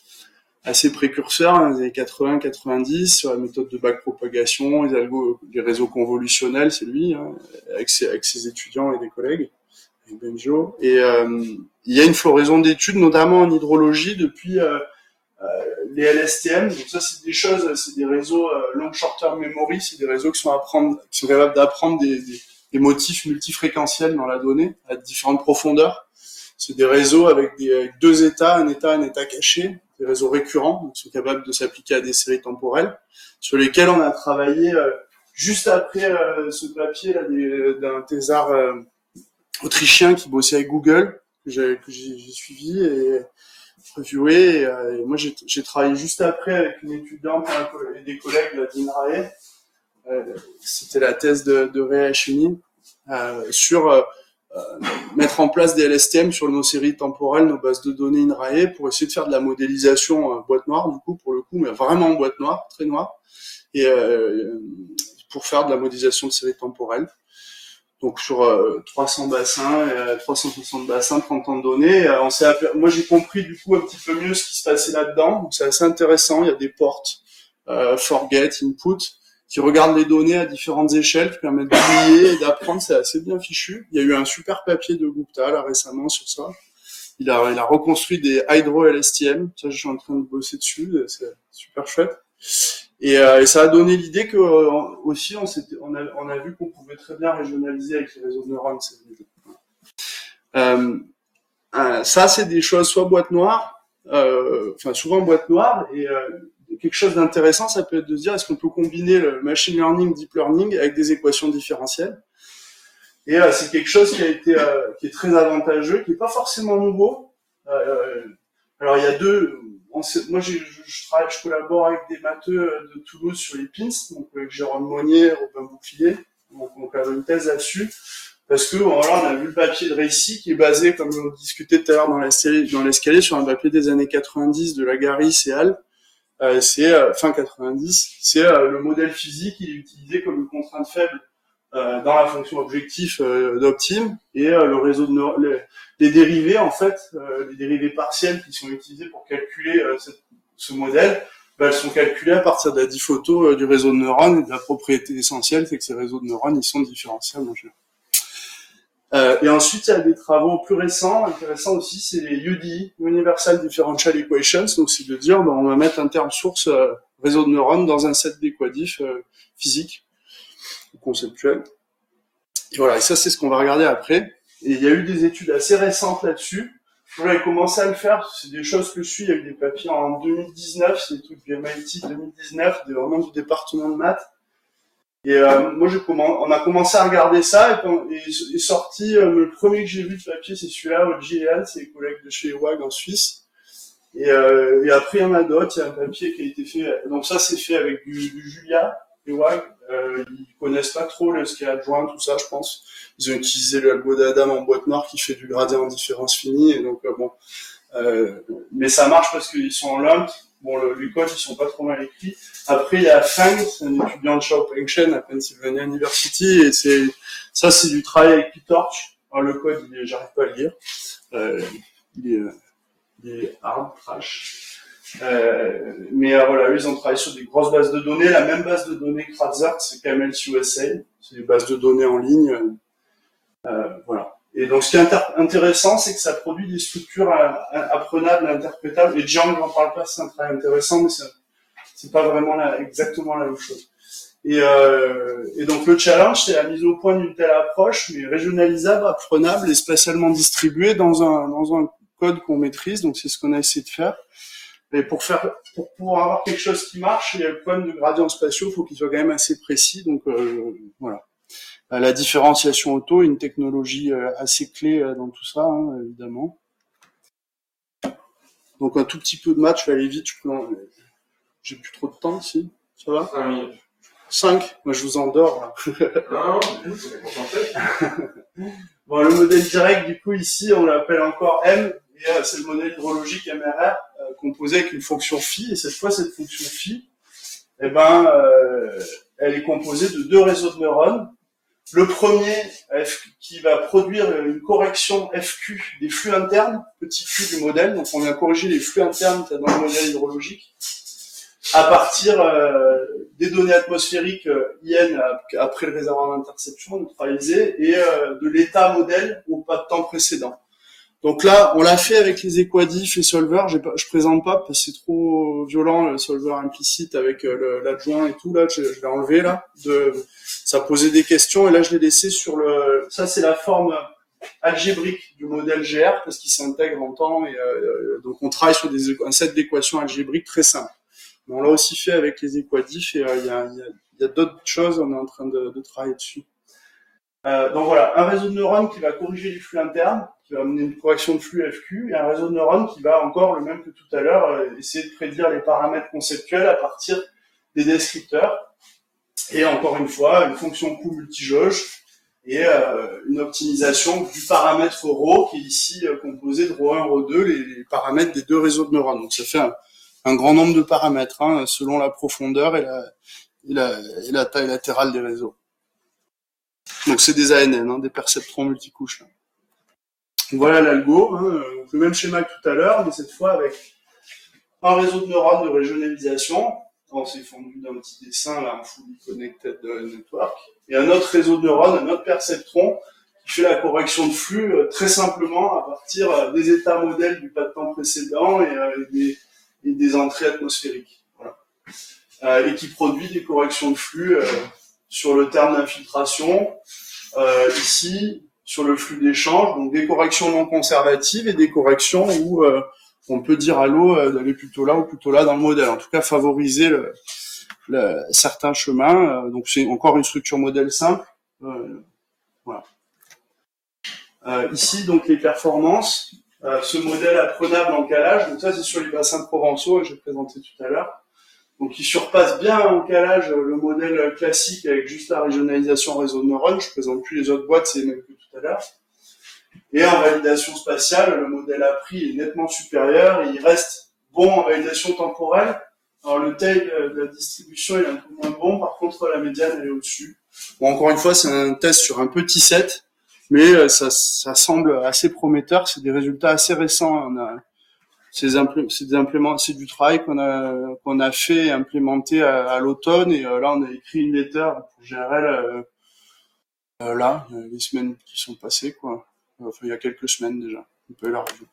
assez précurseurs dans les années quatre-vingts quatre-vingt-dix sur la méthode de backpropagation, les algos, les réseaux convolutionnels, c'est lui, hein, avec, ses, avec ses étudiants et des collègues, avec Benjo. Et euh, il y a une floraison d'études, notamment en hydrologie, depuis euh, euh, les L S T M. Donc ça, c'est des choses, c'est des réseaux euh, long short-term memory, c'est des réseaux qui sont, apprendre, qui sont capables d'apprendre des, des, des motifs multifréquentiels dans la donnée à différentes profondeurs. C'est des réseaux avec, des, avec deux états, un état, un état caché, des réseaux récurrents, donc sont capables de s'appliquer à des séries temporelles, sur lesquels on a travaillé euh, juste après euh, ce papier là des, d'un thésard euh, autrichien qui bossait avec Google, que j'ai, que j'ai, j'ai suivi et reviewé. Et, euh, et moi, j'ai, j'ai travaillé juste après avec une étudiante et des collègues là, d'INRAE. Euh, c'était la thèse de, de Réa Chini euh, sur euh, Euh, mettre en place des L S T M sur nos séries temporelles, nos bases de données INRAE, pour essayer de faire de la modélisation euh, boîte noire, du coup, pour le coup, mais vraiment boîte noire, très noire, et euh, pour faire de la modélisation de séries temporelles. Donc sur euh, trois cents bassins, euh, trois cent soixante bassins, trente ans de données. Euh, on s'est app... Moi, j'ai compris du coup un petit peu mieux ce qui se passait là-dedans. Donc c'est assez intéressant. Il y a des portes, euh, forget, input, qui regardent les données à différentes échelles, qui permettent d'oublier et d'apprendre. C'est assez bien fichu. Il y a eu un super papier de Gupta là récemment sur ça. Il a, il a reconstruit des Hydro L S T M. Ça, je suis en train de bosser dessus. C'est super chouette. Et, euh, et ça a donné l'idée que euh, aussi, on, on, a, on a vu qu'on pouvait très bien régionaliser avec les réseaux de neurones. Euh, euh, ça, c'est des choses soit boîte noire, euh, enfin souvent boîte noire. Et euh, quelque chose d'intéressant, ça peut être de se dire est-ce qu'on peut combiner le machine learning, deep learning avec des équations différentielles. Et euh, c'est quelque chose qui a été, euh, qui est très avantageux, qui est pas forcément nouveau. Euh, alors il y a deux. On sait, moi, je, je travaille, je collabore avec des matheux de Toulouse sur les pins, donc avec Jérôme Monnier, Robin Bouclier. Donc on a une thèse là-dessus, parce que bon, voilà, on a vu le papier de Récy qui est basé, comme on discutait tout à l'heure dans l'escalier, dans l'escalier, sur un papier des années quatre-vingt-dix de Lagaris et Al. Euh, c'est euh, fin quatre-vingt-dix. C'est euh, le modèle physique, il est utilisé comme une contrainte faible. Euh, dans la fonction objectif euh, d'Optime et euh, le réseau de neur- les, les dérivés en fait, euh, les dérivés partiels qui sont utilisés pour calculer euh, cette, ce modèle, bah, elles sont calculées à partir de la diphoto euh, du réseau de neurones et de la propriété essentielle, c'est que ces réseaux de neurones ils sont différentiables en général. Euh, et ensuite il y a des travaux plus récents, intéressants aussi, c'est les U D E, Universal Differential Equations, donc c'est de dire bah, on va mettre un terme source euh, réseau de neurones dans un set d'équadifs euh, physiques conceptuel. Et voilà, et ça c'est ce qu'on va regarder après. Et il y a eu des études assez récentes là-dessus. J'avais commencé à le faire, c'est des choses que je suis, il y a eu des papiers en deux mille dix-neuf, c'est des trucs du M I T deux mille dix-neuf, de, vraiment du département de maths. Et euh, moi, j'ai comm- on a commencé à regarder ça, et, quand, et est sorti, euh, le premier que j'ai vu de papier, c'est celui-là, Oji et Al, c'est les collègues de chez W A G en Suisse. Et, euh, et après, il y en a d'autres, il y a un papier qui a été fait, donc ça c'est fait avec du, du Julia, et W A G. Euh, ils connaissent pas trop le, ce qui est adjoint, tout ça, je pense. Ils ont utilisé le algo d'Adam en boîte noire qui fait du gradient en différence finie, et donc euh, bon. Euh, mais ça marche parce qu'ils sont en lump. Bon, le, les codes ils sont pas trop mal écrits. Après il y a Fang, c'est un étudiant de Xiaopeng Shen à Pennsylvania University, et c'est ça c'est du travail avec PyTorch. Alors le code, il est, j'arrive pas à le lire. Euh, il est, il est hard, trash. Euh, mais euh, voilà, eux, ils ont travaillé sur des grosses bases de données. La même base de données que Razart, c'est K M L U S A. C'est des bases de données en ligne. Euh, voilà. Et donc, ce qui est inter- intéressant, c'est que ça produit des structures euh, apprenables, interprétables. Et Django, j'en parle pas, c'est un travail intéressant, mais c'est, c'est pas vraiment la, exactement la même chose. Et, euh, et donc, le challenge, c'est la mise au point d'une telle approche, mais régionalisable, apprenable et spatialement distribuée dans un, dans un code qu'on maîtrise. Donc, c'est ce qu'on a essayé de faire. Mais pour faire, pour pouvoir avoir quelque chose qui marche, il y a le problème de gradients spatiaux, il faut qu'il soit quand même assez précis. Donc euh, voilà. La différenciation auto, une technologie euh, assez clé euh, dans tout ça, hein, évidemment. Donc un tout petit peu de maths, je vais aller vite. Je peux... J'ai plus trop de temps ici. Ça va ? cinq minutes. cinq ? Moi je vous endors là. Non, c'est concentré. Bon, le modèle direct, du coup, ici, on l'appelle encore M. Et euh, c'est le modèle hydrologique M R R euh, composé avec une fonction phi. Et cette fois, cette fonction phi, eh ben, euh, elle est composée de deux réseaux de neurones. Le premier, F, qui va produire une correction F Q des flux internes, petit q du modèle. Donc, on vient corriger les flux internes qu'il y a dans le modèle hydrologique à partir euh, des données atmosphériques euh, I N après le réservoir d'interception neutralisé et euh, de l'état modèle au pas de temps précédent. Donc là, on l'a fait avec les equadifs et solver. J'ai pas, je présente pas parce que c'est trop violent le solver implicite avec euh, le, l'adjoint et tout. Là, je, je l'ai enlevé là. De, ça posait des questions et là, je l'ai laissé sur le. Ça, c'est la forme algébrique du modèle G R parce qu'il s'intègre en temps et euh, donc on travaille sur des, un set d'équations algébriques très simples. Mais on l'a aussi fait avec les equadifs et il euh, y, a, y, a, y a d'autres choses. On est en train de, de travailler dessus. Euh, donc voilà, un réseau de neurones qui va corriger les flux internes, qui va amener une correction de flux F Q, et un réseau de neurones qui va encore, le même que tout à l'heure, euh, essayer de prédire les paramètres conceptuels à partir des descripteurs. Et encore une fois, une fonction coût multijauge et euh, une optimisation du paramètre ρ, qui est ici euh, composé de ρ un, ρ deux, les, les paramètres des deux réseaux de neurones. Donc ça fait un, un grand nombre de paramètres, hein, selon la profondeur et la, et la, et la taille latérale des réseaux. Donc c'est des A N N, hein, des perceptrons multicouches. Là. Voilà l'algo, hein, le même schéma que tout à l'heure, mais cette fois avec un réseau de neurones de régionalisation. On s'est fondu d'un petit dessin là, en fully connected network, et un autre réseau de neurones, un autre perceptron qui fait la correction de flux euh, très simplement à partir euh, des états modèles du pas de temps précédent et, euh, et, des, et des entrées atmosphériques. Voilà. Euh, et qui produit des corrections de flux euh, sur le terme d'infiltration, euh, ici, sur le flux d'échange, donc des corrections non conservatives et des corrections où euh, on peut dire à l'eau euh, d'aller plutôt là ou plutôt là dans le modèle. En tout cas, favoriser le, le, certains chemins. Euh, donc c'est encore une structure modèle simple. Euh, voilà. Euh, ici, donc les performances. Euh, ce modèle apprenable en calage. Donc ça, c'est sur les bassins provençaux que j'ai présenté tout à l'heure. Donc il surpasse bien en calage le modèle classique avec juste la régionalisation en réseau de neurones. Je présente plus les autres boîtes, c'est les mêmes que tout à l'heure. Et en validation spatiale, le modèle appris est nettement supérieur et il reste bon en validation temporelle. Alors le tail de la distribution est un peu moins bon, par contre la médiane elle est au-dessus. Bon, encore une fois, c'est un test sur un petit set, mais ça, ça semble assez prometteur. C'est des résultats assez récents. On a, c'est, implé- c'est, des impléments, c'est du travail qu'on a, qu'on a fait et implémenté à, à l'automne, et euh, là on a écrit une lettre pour G R L euh, euh, là, les semaines qui sont passées, quoi. Enfin, il y a quelques semaines déjà. On peut la revue.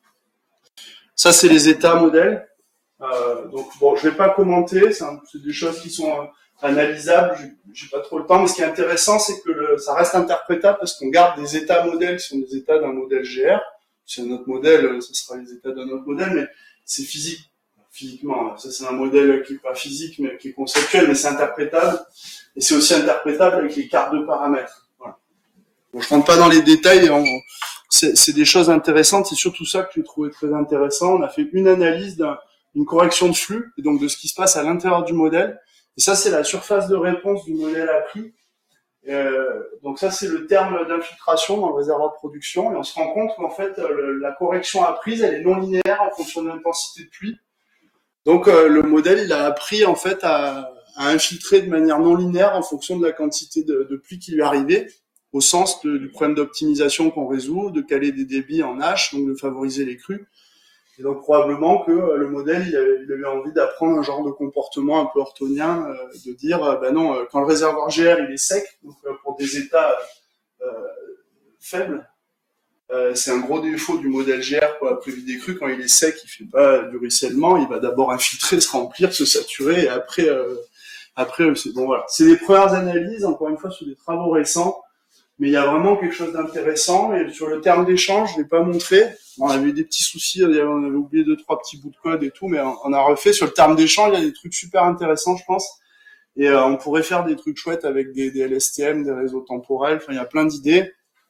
Ça, c'est les états modèles. Euh, donc bon, je vais pas commenter. C'est, un, c'est des choses qui sont euh, analysables. J'ai, j'ai pas trop le temps. Mais ce qui est intéressant, c'est que le, ça reste interprétable parce qu'on garde des états modèles qui sont des états d'un modèle G R. C'est un autre modèle, ça sera les états d'un autre modèle, mais c'est physique. Physiquement, ça c'est un modèle qui est pas physique, mais qui est conceptuel, mais c'est interprétable. Et c'est aussi interprétable avec les cartes de paramètres. Voilà. Bon, je rentre pas dans les détails. On, c'est, c'est des choses intéressantes. C'est surtout ça que j'ai trouvé très intéressant. On a fait une analyse d'un, d'une correction de flux, et donc de ce qui se passe à l'intérieur du modèle. Et ça, c'est la surface de réponse du modèle appris. Euh, donc ça, c'est le terme d'infiltration dans le réservoir de production. Et on se rend compte qu'en fait, le, la correction apprise, elle est non linéaire en fonction de l'intensité de pluie. Donc euh, le modèle, il a appris en fait à, à infiltrer de manière non linéaire en fonction de la quantité de, de pluie qui lui arrivait, au sens de, du problème d'optimisation qu'on résout, de caler des débits en H, donc de favoriser les crues. Et donc probablement que euh, le modèle, il a, il a eu envie d'apprendre un genre de comportement un peu ortonien, euh, de dire, euh, ben non, euh, quand le réservoir G R il est sec, donc euh, pour des états euh, faibles, euh, c'est un gros défaut du modèle G R pour la prévue des crues. Quand il est sec, il fait pas du ruissellement, il va d'abord infiltrer, se remplir, se saturer, et après, euh, après c'est bon voilà. C'est les premières analyses, encore une fois, sur des travaux récents. Mais il y a vraiment quelque chose d'intéressant. Et sur le terme d'échange, je l'ai pas montré. On avait des petits soucis, on avait oublié deux, trois petits bouts de code et tout, mais on a refait. Sur le terme d'échange, il y a des trucs super intéressants, je pense. Et euh, on pourrait faire des trucs chouettes avec des, des L S T M, des réseaux temporels. Enfin, il y a plein d'idées.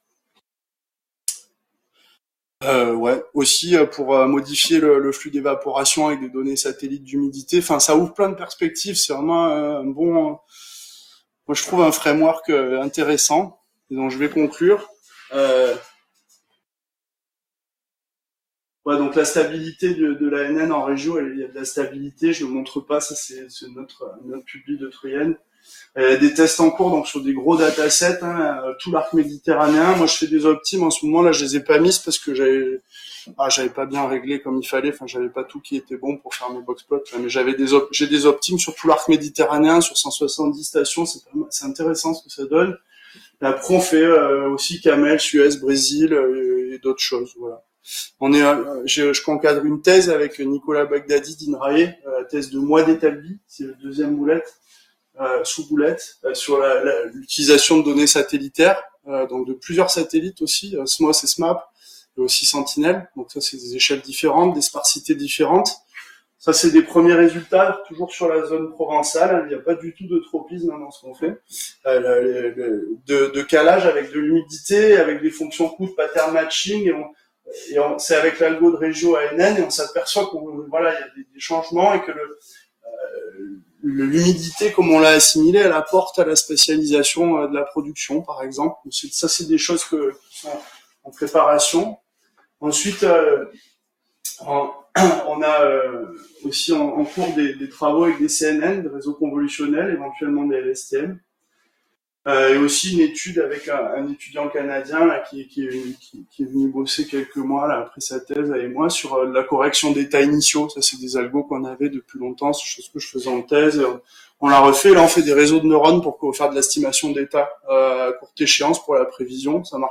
Euh, ouais. Aussi euh, pour euh, modifier le, le flux d'évaporation avec des données satellites d'humidité. Enfin, ça ouvre plein de perspectives. C'est vraiment euh, un bon. Euh, moi, je trouve un framework euh, intéressant. Et donc je vais conclure. Euh... Ouais, donc la stabilité de, de la N N en région, il y a de la stabilité. Je ne le montre pas, ça c'est, c'est notre notre public de Truyenne. Il y a des tests en cours donc sur des gros datasets, hein, tout l'arc méditerranéen. Moi, je fais des optimes en ce moment. Là, je les ai pas mises parce que j'avais ah, j'avais pas bien réglé comme il fallait. Enfin, j'avais pas tout qui était bon pour faire mes boxplots. Mais j'avais des op- j'ai des optimes sur tout l'arc méditerranéen, sur cent soixante-dix stations. C'est pas mal, c'est intéressant ce que ça donne. Et après, on fait euh, aussi Camel, Suez, Brésil euh, et d'autres choses. Voilà. On est, euh, je, je concadre une thèse avec Nicolas Bagdadi d'INRAE, euh, la thèse de Moi d'Etalbi, c'est le deuxième boulette, euh, sous boulette, euh, sur la, la, l'utilisation de données satellitaires, euh, donc de plusieurs satellites aussi. Euh, Moi, c'est SMAP, et aussi Sentinel. Donc ça, c'est des échelles différentes, des sparsités différentes. Ça, c'est des premiers résultats, toujours sur la zone provençale. Il n'y a pas du tout de tropisme dans ce qu'on fait. Euh, le, le, de, de calage avec de l'humidité, avec des fonctions coût de pattern matching. Et, on, et on, c'est avec l'algo de Régio A N N et on s'aperçoit qu'on voilà, il y a des, des changements et que le, euh, le, l'humidité, comme on l'a assimilé, elle apporte à la spatialisation euh, de la production, par exemple. C'est, ça, c'est des choses que, qui sont en préparation. Ensuite, euh, en, on a euh, aussi en, en cours des, des travaux avec des C N N, des réseaux convolutionnels, éventuellement des L S T M, euh, et aussi une étude avec un, un étudiant canadien là, qui, qui, qui, qui est venu bosser quelques mois là, après sa thèse et moi sur euh, la correction d'états initiaux. Ça, c'est des algos qu'on avait depuis longtemps, c'est chose que je faisais en thèse. On, on l'a refait, là on fait des réseaux de neurones pour faire de l'estimation d'état euh, à courte échéance pour la prévision. Ça marche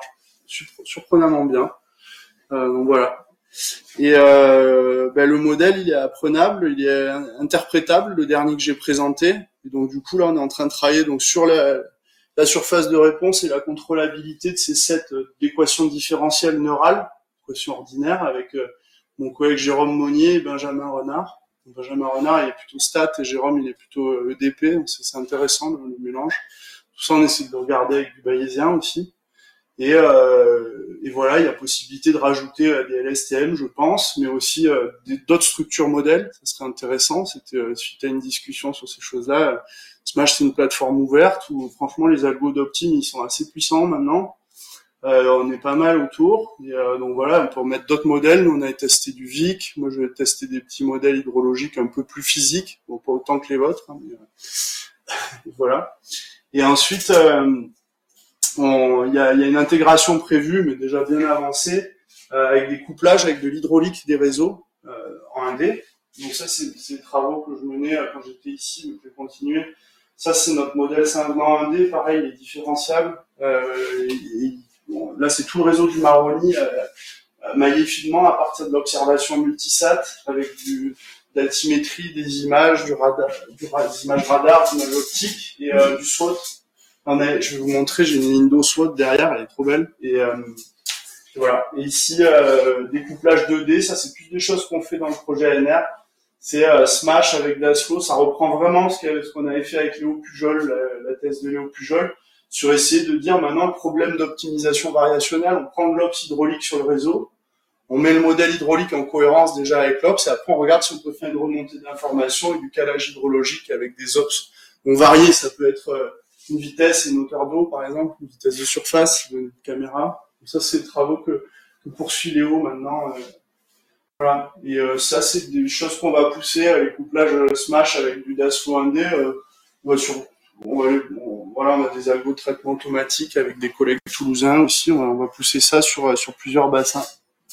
surprenamment bien. Euh, donc voilà. Et euh, ben, le modèle, il est apprenable, il est interprétable, le dernier que j'ai présenté. Et donc du coup là, on est en train de travailler donc sur la, la surface de réponse et la contrôlabilité de ces sets d'équations différentielles neurales, équations ordinaires, avec euh, mon collègue Jérôme Monnier et Benjamin Renard. Donc, Benjamin Renard, il est plutôt stat et Jérôme, il est plutôt E D P. Donc c'est, c'est intéressant le, le mélange. Tout ça, on essaie de le regarder avec du bayésien aussi. Et, euh, et voilà, il y a possibilité de rajouter euh, des L S T M, je pense, mais aussi euh, des, d'autres structures modèles. Ça serait intéressant. C'était euh, suite à une discussion sur ces choses-là. Smash, c'est une plateforme ouverte où, franchement, les algos d'Optim, ils sont assez puissants maintenant. Euh, on est pas mal autour. Et, euh, donc voilà, on peut mettre d'autres modèles. Nous, on a testé du V I C. Moi, je vais tester des petits modèles hydrologiques un peu plus physiques. Bon, pas autant que les vôtres, hein, mais euh, voilà. Et ensuite, euh, il y a, y a une intégration prévue, mais déjà bien avancée, euh, avec des couplages, avec de l'hydraulique des réseaux euh, en un D. Donc ça, c'est, c'est les travaux que je menais euh, quand j'étais ici, mais je vais continuer. Ça, c'est notre modèle simplement un D. Pareil, il est différenciable. Euh, et, et, bon, là, c'est tout le réseau du Maroni, euh, maillé finement à partir de l'observation multisat, avec du, de l'altimétrie, des images, du radar, du, des images radar, des images optiques et euh, du SWOT. On a, je vais vous montrer, j'ai une ligne d'eau SWOT derrière, elle est trop belle. Et, euh, et voilà. Et ici, euh, découplage deux D, ça c'est plus des choses qu'on fait dans le projet A N R. C'est euh, Smash avec Daslo, ça reprend vraiment ce, ce qu'on avait fait avec Léo Pujol, la, la thèse de Léo Pujol, sur essayer de dire maintenant le problème d'optimisation variationnelle, on prend de l'ops hydraulique sur le réseau, on met le modèle hydraulique en cohérence déjà avec l'ops, et après on regarde si on peut faire une remontée d'informations et du calage hydrologique avec des ops. On varie, ça peut être euh, une vitesse et une hauteur d'eau, par exemple, une vitesse de surface de notre caméra. Donc ça, c'est les travaux que, que poursuit Léo maintenant. Euh, voilà. Et euh, ça, c'est des choses qu'on va pousser avec les couplages euh, Smash avec du Daslo un D. Euh, on va sur, on va, on, voilà, on a des algos de traitement automatique avec des collègues toulousains aussi. On va, on va pousser ça sur sur plusieurs bassins.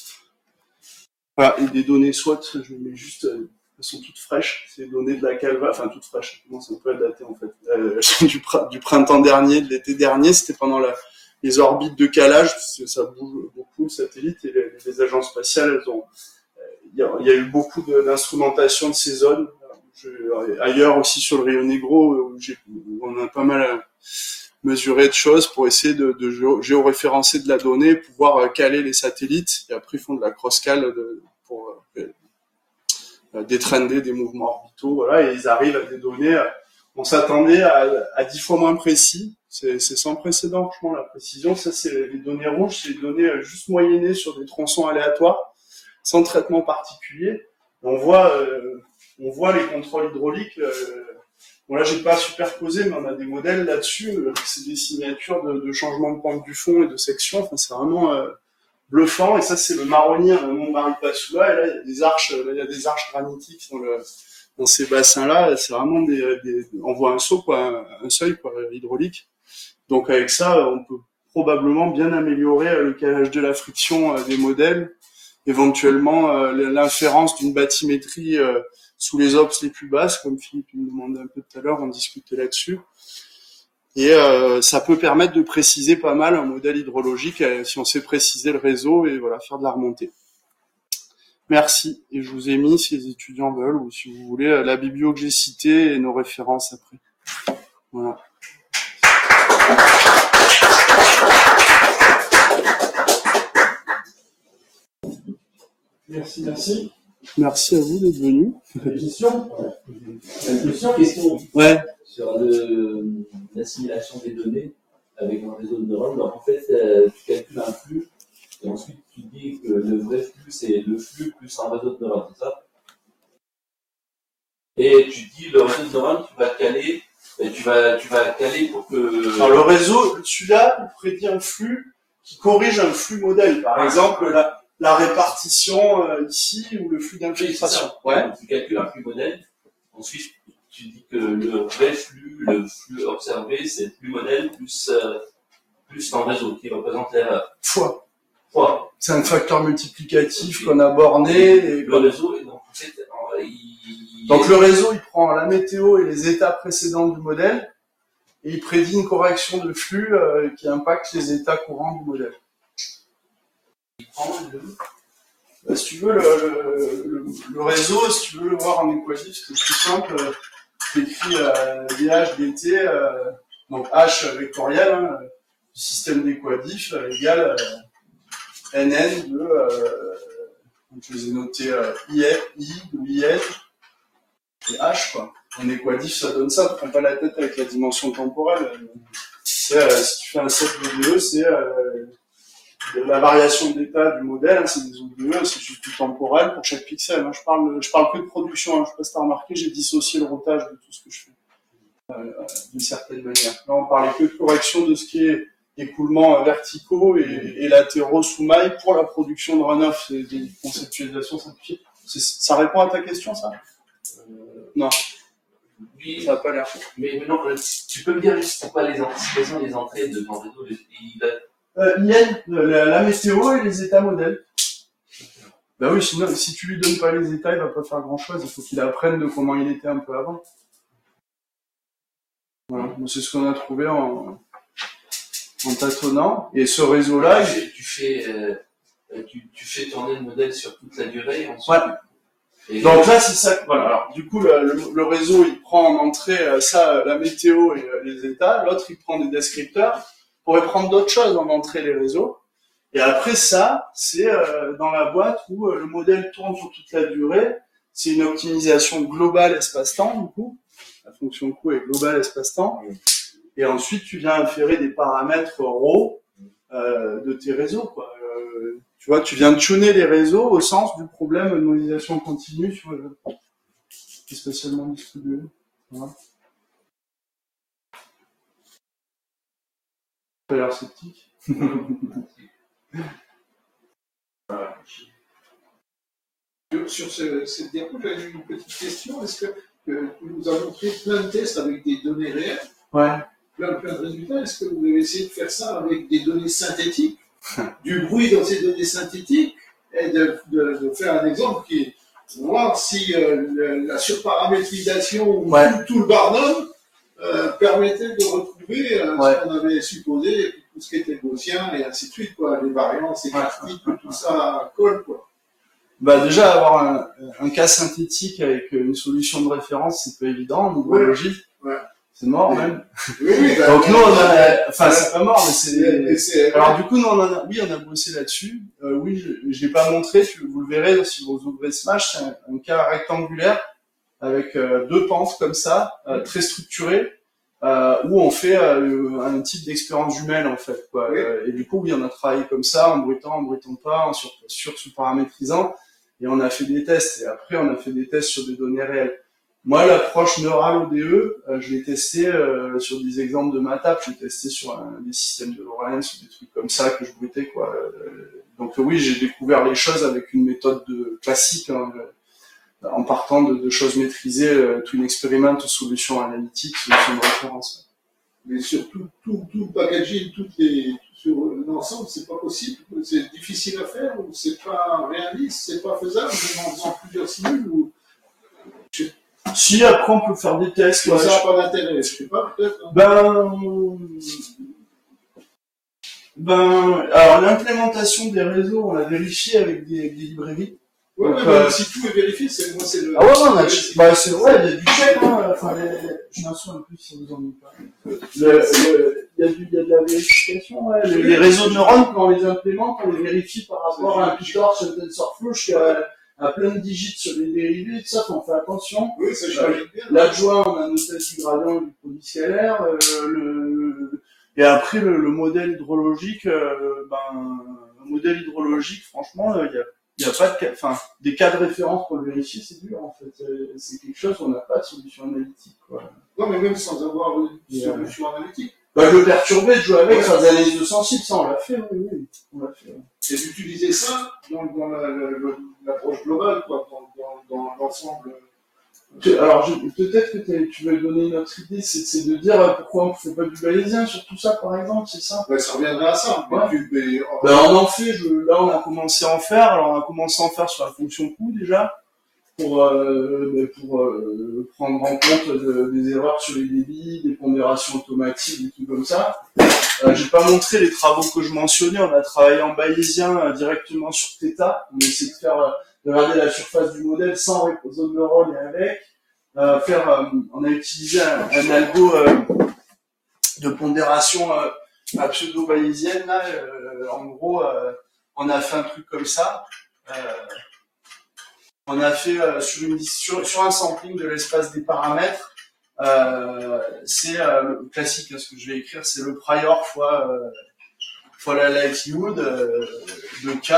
Voilà. Et des données SWOT, je mets juste. Euh, Elles sont toutes fraîches, c'est des données de la Calva, enfin toutes fraîches, comment ça peut être daté en fait. Euh, elles sont du, pr- du printemps dernier, de l'été dernier, c'était pendant la, les orbites de calage, parce que ça bouge beaucoup le satellite, et les, les agences spatiales, elles ont, il euh, y, y a eu beaucoup de, d'instrumentation de ces zones. Je, ailleurs aussi sur le Rio Negro, où, j'ai, où on a pas mal mesuré de choses pour essayer de, de géo, géoréférencer de la donnée, pouvoir caler les satellites, et après ils font de la cross-cal de, pour euh, détrender des mouvements orbitaux, voilà, et ils arrivent à des données, on s'attendait à, à dix fois moins précis, c'est, c'est sans précédent, franchement, la précision, ça c'est les données rouges, c'est les données juste moyennées sur des tronçons aléatoires, sans traitement particulier, on voit, euh, on voit les contrôles hydrauliques, euh, bon là j'ai pas superposé, mais on a des modèles là-dessus, euh, c'est des signatures de, de changement de pente du fond et de section, enfin c'est vraiment... Euh, bluffant, et ça c'est le Maroni, le mont Maripasoula, et là il y a des arches, là, il y a des arches granitiques dans, le, dans ces bassins-là, c'est vraiment des, des, on voit un saut, quoi, un, un seuil, quoi, hydraulique. Donc avec ça, on peut probablement bien améliorer le calage de la friction euh, des modèles, éventuellement euh, l'inférence d'une bathymétrie euh, sous les ops les plus basses, comme Philippe nous demandait un peu tout à l'heure, on discutait là-dessus. Et euh, ça peut permettre de préciser pas mal un modèle hydrologique euh, si on sait préciser le réseau et voilà, faire de la remontée. Merci. Et je vous ai mis, si les étudiants veulent, ou si vous voulez, la biblio que j'ai citée et nos références après. Voilà. Merci, merci. Merci à vous d'être venus. Une question Une question, question Ouais. Sur le, l'assimilation des données avec un réseau de neurones. Donc, en fait, euh, tu calcules un flux et ensuite tu dis que le vrai flux, c'est le flux plus un réseau de neurones, c'est ça? Et tu dis le réseau de neurones, tu vas caler, et tu vas, tu vas caler pour que... Alors, le réseau, celui-là, il prédit un flux qui corrige un flux modèle. Par exemple, la, la répartition euh, ici ou le flux d'infiltration. Oui, ouais. Tu calcules un flux modèle. Ensuite, tu dis que le vrai flux, le flux observé, c'est le flux modèle plus, euh, plus un réseau qui représente l'erreur. Fois. Fois. C'est un facteur multiplicatif qu'on a borné. Et le réseau, et donc, c'est, il... donc le réseau, il prend la météo et les états précédents du modèle et il prédit une correction de flux euh, qui impacte les états courants du modèle. prend le... Bah, si tu veux, le, le, le, le réseau, si tu veux le voir en équadif, c'est plus simple. Tu écris euh, D H, D T, euh, donc H vectoriel, hein, du système d'équadif euh, égale euh, N N de, euh, donc je les ai notés euh, I, I ou I N et H, quoi. En équadif, ça donne ça, tu prends pas la tête avec la dimension temporelle. C'est, euh, si tu fais un set de O D E, c'est euh, la variation d'état du modèle, hein, c'est des O D E, c'est juste du temporel pour chaque pixel. Hein. Je parle, je parle que de production. Hein. Je sais pas si t'as remarqué, j'ai dissocié le routage de tout ce que je fais, euh, d'une certaine manière. Là, on parlait que de correction de ce qui est écoulement verticaux et, et latéraux sous maille pour la production de runoff. C'est des conceptualisations simplifiées. C'est, ça répond à ta question, ça? euh, Non. Oui, ça n'a pas l'air. Mais maintenant, tu peux me dire juste pourquoi les anticipations des entrées de ton réseau, il a... euh, I N, la, la météo et les états modèles. Bah oui, sinon, si tu lui donnes pas les états, il va pas faire grand chose. Il faut qu'il apprenne de comment il était un peu avant. Voilà, bon, c'est ce qu'on a trouvé en, en tâtonnant. Et ce réseau-là, tu, il... tu fais, euh, tu, tu fais tourner le modèle sur toute la durée. Ensuite. Ouais. Et donc là, c'est ça. Voilà. Alors, du coup, le, le, le réseau, il prend en entrée euh, ça, la météo et euh, les états. L'autre, il prend des descripteurs. Il pourrait prendre d'autres choses en entrée les réseaux. Et après ça, c'est euh, dans la boîte où euh, le modèle tourne sur toute la durée. C'est une optimisation globale espace-temps, du coup. La fonction coût est globale espace-temps. Et ensuite, tu viens inférer des paramètres raw euh, de tes réseaux, quoi. Euh, Tu vois, tu viens de tuner les réseaux au sens du problème de modélisation continue sur le qui est spécialement distribué. Voilà. Tu as l'air sceptique. Sur ce, cette diapo, j'avais une petite question. Est-ce que, que tu nous as montré plein de tests avec des données réelles, ouais. plein, plein de résultats. Est-ce que vous avez essayé de faire ça avec des données synthétiques, du bruit dans ces données synthétiques, et de, de, de faire un exemple qui est voir si euh, le, la surparamétrisation ou ouais. tout, tout le Barnum euh, permettait de retrouver euh, ouais. ce qu'on avait supposé, et puis tout ce qui était gaussien et ainsi de suite, quoi, les variances écartiques, ouais. tout ça colle, quoi. Bah déjà avoir un, un cas synthétique avec une solution de référence, c'est pas évident, au niveau ouais. logique. Ouais. C'est mort, même. Oui, oui, bah, donc, nous, on a, enfin, c'est pas mort, mais c'est, c'est alors, du coup, nous, on en a, oui, on a bossé là-dessus. Euh, oui, je, je l'ai pas montré, tu, vous le verrez si vous ouvrez Smash, c'est un, un cas rectangulaire avec euh, deux pentes comme ça, euh, très structurées, euh, où on fait euh, un type d'expérience jumelle, en fait, quoi. Oui. Euh, et du coup, oui, on a travaillé comme ça, en bruitant, en bruitant pas, en sur, sur sous-paramétrisant, et on a fait des tests. Et après, on a fait des tests sur des données réelles. Moi, l'approche neurale O D E, euh, je l'ai testé euh, sur des exemples de MATLAB, je l'ai testé sur un, des systèmes de Lorentz, des trucs comme ça que je bruitais, quoi. Euh, donc oui, j'ai découvert les choses avec une méthode de, classique, hein, euh, en partant de, de choses maîtrisées, euh, twin experiment, solutions analytiques, solutions de référence. Mais surtout, tout, tout le packaging, toutes les, sur l'ensemble, c'est pas possible, c'est difficile à faire, ou c'est pas réaliste, c'est pas faisable, même en faisant plusieurs simules, ou... Si, après, on peut faire des tests. Ça n'a pas d'intérêt, je sais pas, peut-être. Hein. Ben, ben, alors, l'implémentation des réseaux, on l'a vérifié avec des, des librairies. Ouais, donc, mais euh, si tout est vérifié, c'est, moi, c'est le... Ah ouais, non, on a, bah, c'est vrai, il y a du check, hein, enfin, les, je m'en souviens un peu si vous en dites pas. Le, le, il y a du, il y a de la vérification, ouais. Les, les réseaux de neurones, quand on les implémente, on les vérifie par rapport à un Python sur TensorFlow, jusqu'à, à plein de digits sur les dérivés, tout ça, on fait attention. Oui, ça, j'imagine bien. L'adjoint, on a noté du gradient du produit scalaire, euh, le, et après, le, le modèle hydrologique, euh, ben, le modèle hydrologique, franchement, il euh, y a, il y a pas de cas, enfin, des cas de référence pour le vérifier, c'est dur, en fait. C'est quelque chose, on n'a pas de solution analytique, quoi. Non, mais même sans avoir une solution euh, analytique. Bah, le perturber, de jouer avec, ouais. Faire des analyses de sensibles, ça, on l'a fait, oui, oui, on l'a fait. Et d'utiliser ça dans, dans la, la, la, l'approche globale, quoi, dans, dans, dans l'ensemble. Alors, je, peut-être que tu veux donner une autre idée, c'est, c'est de dire pourquoi on ne fait pas du bayésien sur tout ça, par exemple, c'est ça? Ouais, ça reviendrait à ça. Ouais. Mais tu, mais, ben, on en fait, je, là, on a commencé à en faire, alors on a commencé à en faire sur la fonction coût, déjà. pour, euh, pour euh, prendre en compte de, des erreurs sur les débits, des pondérations automatiques, des trucs comme ça. Euh, j'ai pas montré les travaux que je mentionnais. On a travaillé en bayésien euh, directement sur θ. On a essayé de faire euh, de regarder la surface du modèle sans réseau de neurones et avec. Euh, faire, euh, on a utilisé un, un algo euh, de pondération euh, à pseudo-bayésienne. Là, euh, en gros, euh, on a fait un truc comme ça. Euh, on a fait euh, sur, une, sur, sur un sampling de l'espace des paramètres. Euh, c'est euh, le classique, hein, ce que je vais écrire, c'est le prior fois, euh, fois la likelihood euh, de K.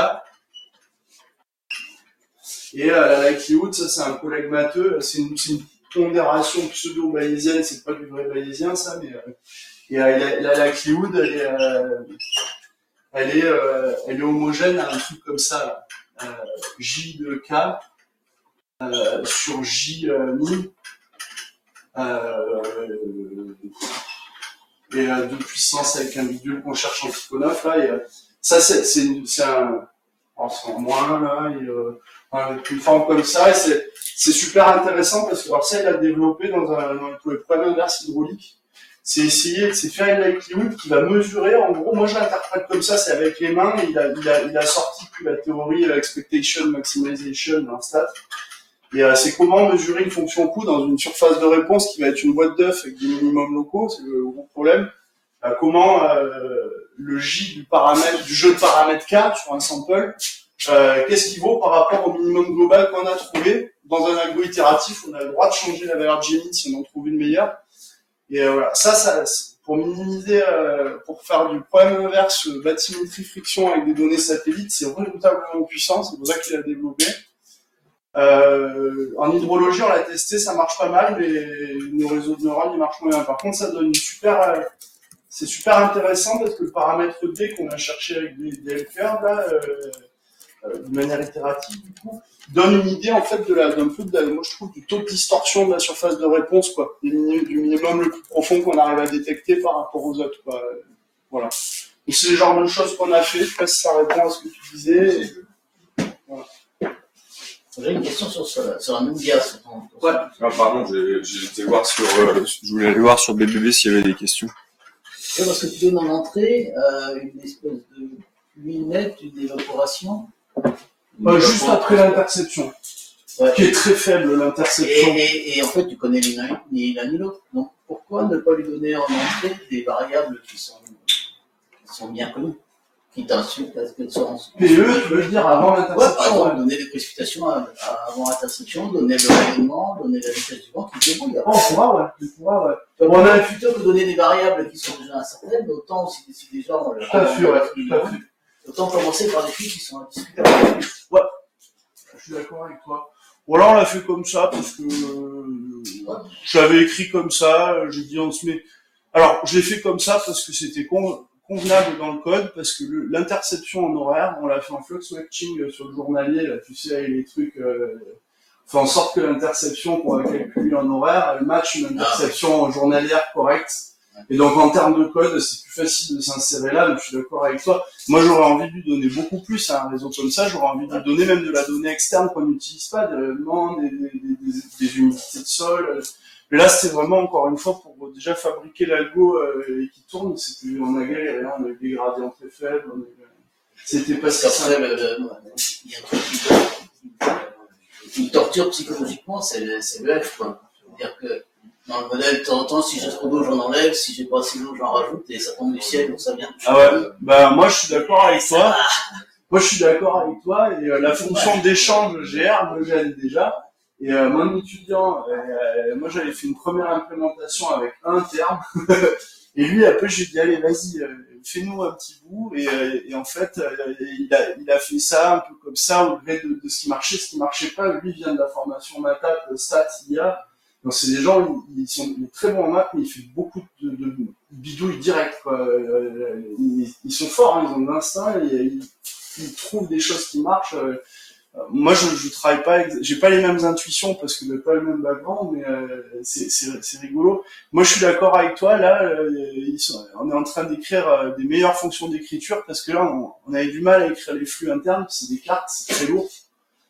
Et euh, la likelihood, ça c'est un collègue matheux, c'est une, c'est une pondération pseudo-bayésienne, c'est pas du vrai bayésien ça, mais euh, et, euh, la, la likelihood, elle est, euh, elle, est, euh, elle est homogène à un truc comme ça, là. Euh, J de K euh, sur J euh, mi. Euh, et euh, de puissance avec un bidule qu'on cherche en Tikhonov là, et euh, ça c'est c'est c'est un en moins là, et euh, avec une forme comme ça, et c'est c'est super intéressant parce que alors ça il a développé dans un dans pour les problèmes inverses hydrauliques, c'est essayer c'est faire une likelihood qui va mesurer, en gros moi je l'interprète comme ça, c'est avec les mains, et il a il a il a sorti puis la théorie euh, expectation maximization dans stat. Et euh, c'est comment mesurer une fonction coût dans une surface de réponse qui va être une boîte d'œufs avec des minimums locaux, c'est le gros problème. Euh, comment euh, le J du paramètre, du jeu de paramètres K sur un sample, euh, qu'est-ce qu'il vaut par rapport au minimum global qu'on a trouvé. Dans un algo itératif, on a le droit de changer la valeur de G min si on en trouve une meilleure. Et euh, voilà, ça, ça pour minimiser, euh, pour faire du problème inverse, bathymétrie friction avec des données satellites, c'est redoutablement puissant, c'est pour ça qu'il a développé. Euh, en hydrologie, on l'a testé, ça marche pas mal, mais nos réseaux de neurones, ils marchent moins bien. Par contre, ça donne une super, euh, c'est super intéressant parce que le paramètre D qu'on a cherché avec des, des L-curves, là, euh, euh, de manière itérative, du coup, donne une idée, en fait, de la, d'un peu de la, moi, je trouve, du taux de distorsion de la surface de réponse, quoi. Du minimum, du minimum le plus profond qu'on arrive à détecter par rapport aux autres, quoi. Voilà. Et c'est le genre de choses qu'on a fait, je sais pas si ça répond à ce que tu disais. Voilà. J'ai une question sur, sur, sur la même diasse. Ouais. Ah, pardon, j'ai, j'ai été voir sur, euh, je voulais aller voir sur B B B s'il y avait des questions. Ouais, parce que tu donnes en entrée euh, une espèce de pluie nette, une évaporation. Une Euh, juste évaporation. après l'interception, Ouais. qui est très faible, l'interception. Et, et, et en fait, tu connais ni l'un ni l'un ni l'autre. Donc, pourquoi ne pas lui donner en entrée des variables qui sont, qui sont bien connues, qui t'insultent à ce qu'elles soient en P E, tu veux dire avant Ouais, par l'interception. exemple, Ouais. donner des précipitations à, à- avant l'intersection, donner le rayonnement, donner la vitesse du vent, qui se débrouille. Oh, on pourra, ouais. On pourra, ouais. Donc, Bon, on a- plutôt que de donner des variables qui sont déjà incertaines, autant si, si déjà on le Tout à fait, ouais, tout à fait. autant commencer par des trucs qui sont indiscutables. Je suis d'accord avec toi. Ou alors on l'a fait comme ça parce que euh, je l'avais écrit comme ça, euh, j'ai dit on se met. Alors je l'ai fait comme ça parce que c'était con- convenable dans le code, parce que le- l'interception en horaire, on l'a fait en flux matching sur le journalier, là tu sais avec les trucs, euh, fait en sorte que l'interception qu'on va calculer en horaire, elle matche une interception journalière correcte. Et donc en termes de code, c'est plus facile de s'insérer là, donc je suis d'accord avec toi. Moi j'aurais envie de lui donner beaucoup plus à un réseau comme ça, j'aurais envie de lui donner même de la donnée externe qu'on n'utilise pas, des rayonnements, des, des, des, des humidités de sol. Mais là c'était vraiment encore une fois pour déjà fabriquer l'algo euh, et qui tourne, c'était, on a galéré, hein, on avait des gradients très faibles, on avait... c'était pas Parce si qu'après, simple. le- le- il y a un truc qui, qui torture psychologiquement, c'est le, c'est le F, quoi. C'est-à-dire que dans le modèle, de temps en temps, si j'ai trop d'eau, j'en enlève, si j'ai pas assez d'eau, j'en rajoute, et ça tombe du ciel, donc ça vient. Ah ouais, bah moi je suis d'accord avec toi. Moi je suis d'accord avec toi et euh, la fonction d'échange G R me gêne déjà. Et euh, mon étudiant, euh, moi j'avais fait une première implémentation avec un terme et lui après j'ai dit allez vas-y euh, fais-nous un petit bout et, euh, et en fait euh, il, a, il a fait ça un peu comme ça au gré de, de ce qui marchait, ce qui marchait pas. Lui vient de la formation maths, stats, I A. Donc c'est des gens, ils sont très bons en maths, mais ils font beaucoup de, de bidouilles directes, quoi. Ils, ils sont forts, hein, ils ont de l'instinct, et ils, ils trouvent des choses qui marchent. Moi, je, je travaille pas, avec, j'ai pas les mêmes intuitions parce que j'ai pas le même background, mais euh, c'est, c'est, c'est rigolo. Moi, je suis d'accord avec toi. Là, euh, ils sont, on est en train d'écrire euh, des meilleures fonctions d'écriture parce que là, on, on avait du mal à écrire les flux internes. C'est des cartes, c'est très lourd.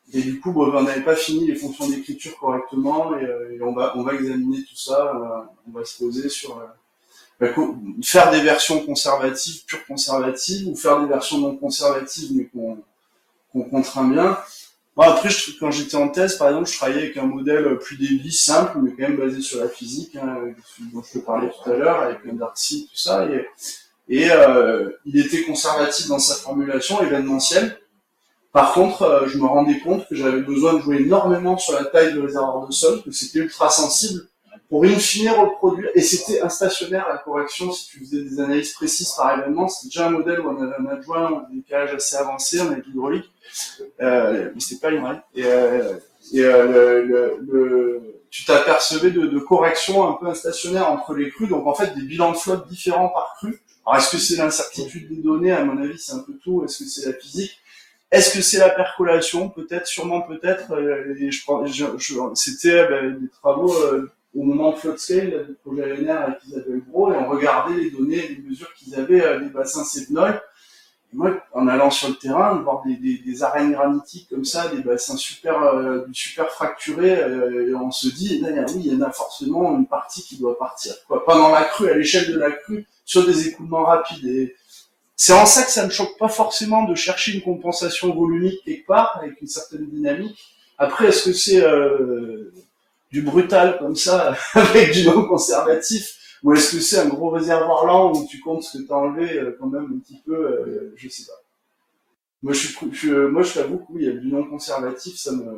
Et du coup, bon, on n'avait pas fini les fonctions d'écriture correctement, et, euh, et on va, on va examiner tout ça. Euh, on va se poser sur euh, bah, faire des versions conservatives, pures conservatives, ou faire des versions non conservatives, mais qu'on qu'on contraint bien. Bon, après, je, quand j'étais en thèse, par exemple, je travaillais avec un modèle plus débit, simple, mais quand même basé sur la physique, hein, dont je te parlais tout à l'heure, avec un Darcy, tout ça, et, et euh, il était conservatif dans sa formulation, événementielle. Par contre, euh, je me rendais compte que j'avais besoin de jouer énormément sur la taille de réservoir de sol, que c'était ultra sensible, pour in fine reproduire, et c'était instationnaire la correction, si tu faisais des analyses précises par événement, c'était déjà un modèle où on avait un adjoint, des décalage assez avancé, on avait de l'hydraulique, euh, mais c'était pas l'hydraulique, et, euh, et euh, le, le, le, tu t'apercevais de, de corrections un peu instationnaires entre les crues, donc en fait des bilans de flotte différents par crue. Alors est-ce que c'est l'incertitude des données? À mon avis c'est un peu tout, est-ce que c'est la physique? Est-ce que c'est la percolation? Peut-être, sûrement peut-être, euh, et je, je, je, c'était ben, des travaux euh, au moment de Flood Scale, du projet A N R avec Isabelle Gros, et on regardait les données, les mesures qu'ils avaient euh, des bassins sévenols. Et moi, en allant sur le terrain, voir des, des, des arènes granitiques comme ça, des bassins super, euh, super fracturés, euh, et on se dit, eh bien, oui, il y en a forcément une partie qui doit partir, quoi. Pas dans la crue, à l'échelle de la crue, sur des écoulements rapides. Et c'est en ça que ça ne choque pas forcément de chercher une compensation volumique quelque part, avec une certaine dynamique. Après, est-ce que c'est euh, du brutal comme ça, avec du non conservatif, ou est-ce que c'est un gros réservoir lent où tu comptes ce que tu as enlevé euh, quand même un petit peu, euh, je sais pas. Moi, je suis, je, moi, je t'avoue que oui, il y a du non conservatif, ça me,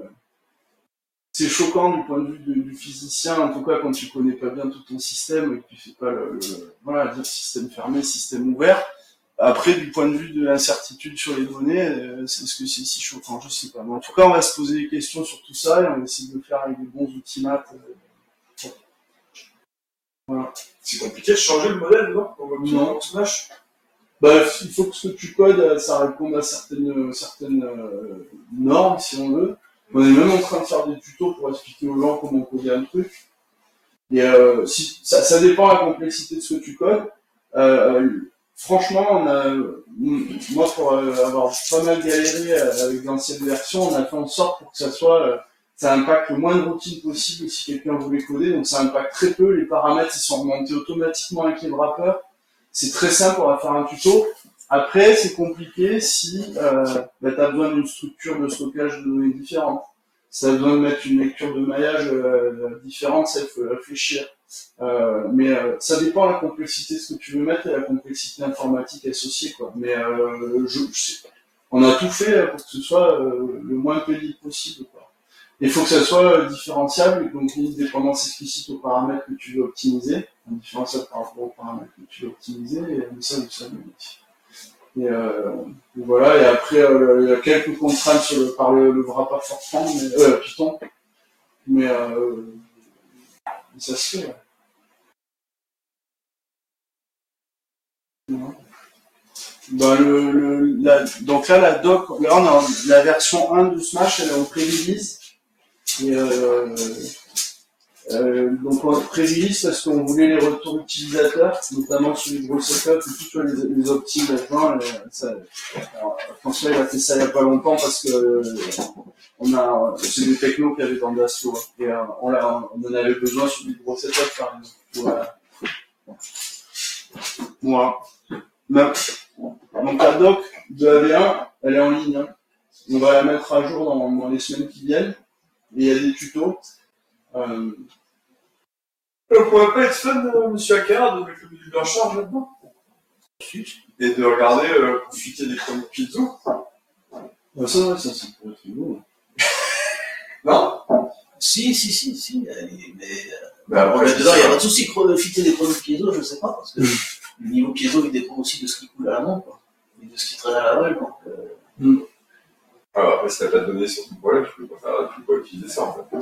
c'est choquant du point de vue du, du physicien, en tout cas quand tu connais pas bien tout ton système et que tu fais pas le, le voilà, dire système fermé, système ouvert. Après, du point de vue de l'incertitude sur les données, euh, est-ce que c'est si choquant? Je sais pas. Mais en tout cas, on va se poser des questions sur tout ça et on va essayer de le faire avec des bons outils maths. Euh, voilà. C'est compliqué de changer le modèle, non? Non. On Smash. Bah, il faut que ce que tu codes, ça réponde à certaines, certaines euh, normes, si on veut. On est même en train de faire des tutos pour expliquer aux gens comment coder un truc. Et euh, si, ça, ça dépend de la complexité de ce que tu codes. Euh, franchement, on a, moi, pour euh, avoir pas mal galéré avec l'ancienne version, on a fait en sorte pour que ça soit, euh, ça impacte le moins de routines possible si quelqu'un voulait coder. Donc ça impacte très peu. Les paramètres, ils sont remontés automatiquement avec les wrappers. C'est très simple, on va faire un tuto. Après, c'est compliqué si euh, bah, tu as besoin d'une structure de stockage de données différente. Si tu as besoin de mettre une lecture de maillage euh, différente, ça, il faut réfléchir. Euh, mais euh, ça dépend de la complexité de ce que tu veux mettre et la complexité informatique associée, quoi. Mais euh, je, je sais, on a tout fait pour que ce soit euh, le moins pénible possible, quoi. Il faut que ça soit différenciable, donc une dépendance explicite aux paramètres que tu veux optimiser, un différentiel par rapport aux paramètres que tu veux optimiser, et ça, vous savez. Et, euh, et voilà, et après, euh, il y a quelques contraintes sur le, par le, le wrapper Fortran, mais, euh, Python, mais euh, ça se fait. Ouais. Ben, le, le, la, donc là, la doc, là, on a la version un de Smash, elle est en pré-release. Et euh, euh, donc on pré-release parce qu'on voulait les retours utilisateurs, notamment sur les gros setups et tout, tu vois, les, les optiques là-dedans. François, il a fait ça il y a pas longtemps parce que euh, on a, c'est des technos qu'il y avait dans Dassault, hein, et euh, on, l'a, on en avait besoin sur des gros setups par exemple. Voilà. Voilà. Ben, donc la doc de A V un, elle est en ligne. Hein. On va la mettre à jour dans, dans les semaines qui viennent. Et il y a des tutos. Euh... On pourrait pas être fun, euh, monsieur Akara, de mettre le module en charge là-dedans? Et de regarder euh, pour fuiter des premiers piezo. Ah, ça, ouais, ça, ça pourrait être beau. Non? Si, si, si, si. euh, Mais, euh, Bah, bon, après, là-dedans, c'est il y ça. aura tout aussi fitter des chronos piezo, je sais pas, parce que le niveau piezo, il dépend aussi de ce qui coule à l'amont, quoi. Et de ce qui traîne à la voile, donc. Euh... Mm. Alors après, si t'as pas de données sur ton problème, tu peux pas faire, tu peux pas utiliser ça, en fait.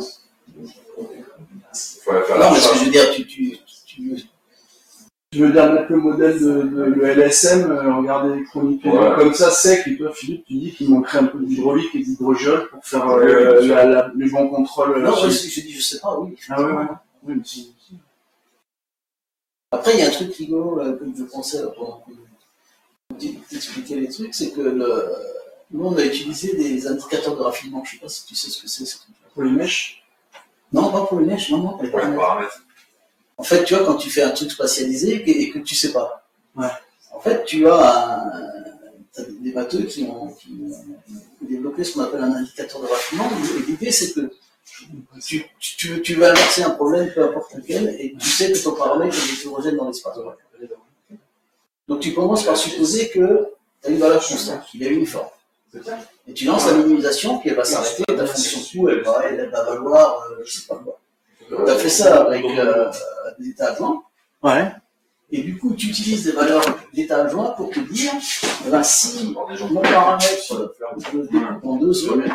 Faut la faire Non, la mais ce que charge. je veux dire, tu, tu, tu, Tu veux dire mettre le modèle de, de le L S M, euh, regarder l'électronique Ouais. comme ça sec, et toi Philippe, tu dis qu'il manquerait un peu d'hydraulique et d'hydrogène pour faire Ouais, euh, ouais, la, la, les bons contrôles. Non, euh, ouais, sur- je dis, je sais pas, oui. Ah ouais, ouais. Oui, mais c'est- Après, il y a un truc rigolo, euh, que je pensais, là, pendant que tu expliquais les trucs, c'est que le, Nous, on a utilisé des indicateurs de raffinement. Je ne sais pas si tu sais ce que c'est. ce truc-là. Pour les mèches. Non, pas pour les mèches, non, non, pour les Pour les paramètres. paramètres. En fait, tu vois, quand tu fais un truc spatialisé et que, et que tu sais pas. Ouais. En fait, tu as un, t'as des bateaux qui ont, qui ont développé ce qu'on appelle un indicateur de raffinement. Et l'idée, c'est que tu, tu, tu, tu veux inverser un problème, peu importe lequel, et tu sais que ton paramètre est hétérogène dans l'espace. Donc tu commences par supposer que tu as une valeur constante, qu'il est uniforme. Et tu lances la minimisation, puis elle va s'arrêter, et ta fonction coût, elle va, elle va valoir, euh, je sais pas quoi. Tu as fait ça avec euh, des états adjoints. Ouais. Et du coup, tu utilises des valeurs d'état adjoint pour te dire, eh ben, si mon paramètre, je le découpe en deux zones,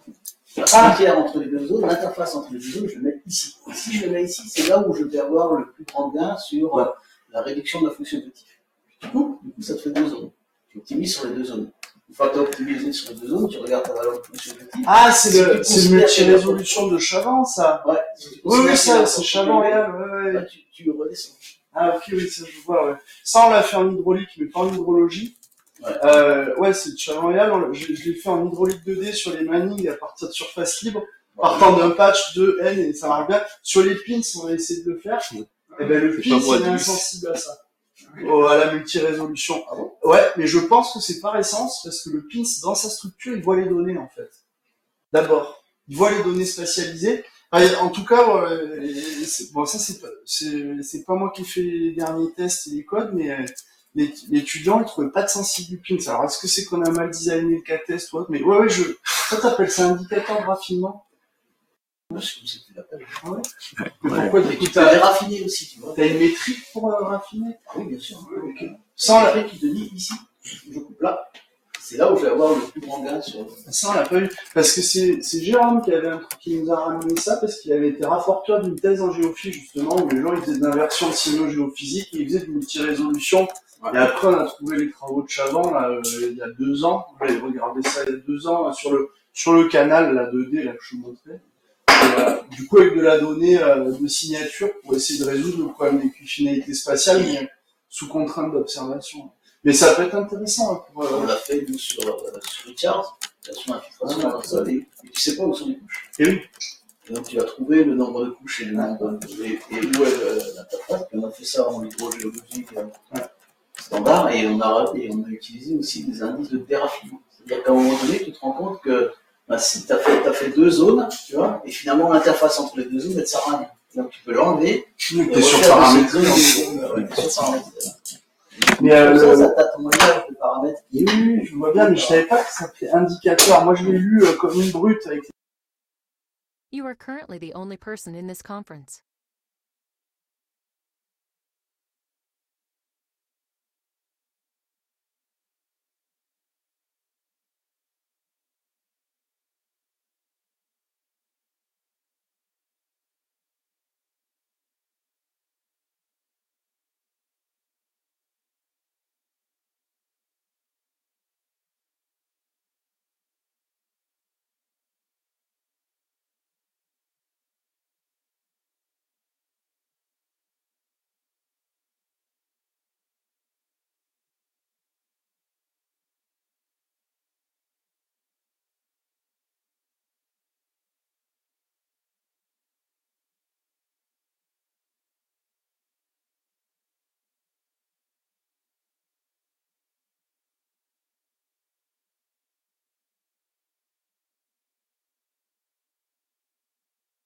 la frontière entre les deux zones, l'interface entre les deux zones, je le mets ici. Et si je le mets ici, c'est là où je vais avoir le plus grand gain sur euh, la réduction de la fonction objectif. Du coup, du coup, ça te fait deux zones. Tu optimises sur les deux zones. Une fois que tu as optimisé sur les deux zones, tu regardes ta valeur de fonction objectif. Ah, c'est Si le, tu c'est le considères multi-résolution de Chavant, ça. Ouais. Si tu Oui, considères oui, que ça, la c'est fonction Chavant, élevée, réel, ouais, ouais. bah, tu, tu le redescends. Ah, ok, oui, ça, je vois, ouais. Ça, on l'a fait en hydraulique, mais pas en hydrologie. Ouais. Euh, ouais, c'est le Chavant réel, on l'a- je, je l'ai fait en hydraulique deux D sur les manings à partir de surface libre, partant d'un patch de N, et ça marche bien. Sur les pins, on a essayé de le faire. Et ben, le C'est pin, pas moi il est de- insensible à ça. Oh, à la multi-résolution. Ouais, mais je pense que c'est par essence, parce que le pins, dans sa structure, il voit les données, en fait. D'abord. Il voit les données spatialisées. Enfin, en tout cas, euh, c'est- bon, ça, c'est pas, c'est, c'est pas moi qui ai fait les derniers tests et les codes, mais euh, les- l'étudiant, il trouvait pas de sensible du pins. Alors, est-ce que c'est qu'on a mal designé le K-test ou autre? Mais ouais, ouais, je, ça t'appelles ça indicateur de raffinement? Moi, je sais comme ça que tu l'appelles. Ah ouais? Ouais. Mais pourquoi, Mais du coup, tu peux les t'as, raffiner aussi, tu vois. t'as une métrique pour euh, raffiner? Ah oui, bien sûr. Ok. Sans Sans la la, qui te dit ici, je coupe là. C'est là où je vais avoir le plus grand gain sur. Ça, on l'a pas eu. Parce que c'est, c'est Jérôme qui avait un truc qui nous a ramené ça, parce qu'il avait été rapporteur d'une thèse en géophie, justement, où les gens, ils faisaient de l'inversion de signaux géophysiques, et ils faisaient de multi-résolution. Et après, on a trouvé les travaux de Chavant, là, euh, il y a deux ans. J'avais regardé ça il y a deux ans, là, sur le, sur le canal, la deux D, là, que je vous montrais. Et, euh, du coup, avec de la donnée, euh, de signature, pour essayer de résoudre le problème d'équifinalité spatiale, mais sous contrainte d'observation. Mais ça peut être intéressant, hein, pour, euh, On l'a fait nous sur, euh, sur Richard, sur l'infiltration dans le sol, et, et tu sais pas où sont les couches. et oui. Et donc tu vas trouver le nombre de couches et le nombre de, et, et où est euh, l'interface. Puis on a fait ça en hydrogéologie euh, Ouais. standard, et on a et on a utilisé aussi des indices de déraffinement. C'est-à-dire qu'à un moment donné, tu te rends compte que bah, si tu as fait, t'as fait deux zones, tu vois, et finalement l'interface entre les deux zones, elle ne sert à rien. Donc tu peux l'enlever et T'es sur refaire de paramètre. cette zone des zones, euh, ouais, sur paramètre. Mais, euh, Comme ça, le- ça t'a ton modèle de paramètres. Oui, oui, je vois bien, mais je savais pas que ça s'appelait indicateur. Moi, je l'ai lu euh, comme une brute avec You are currently the only person in this conference.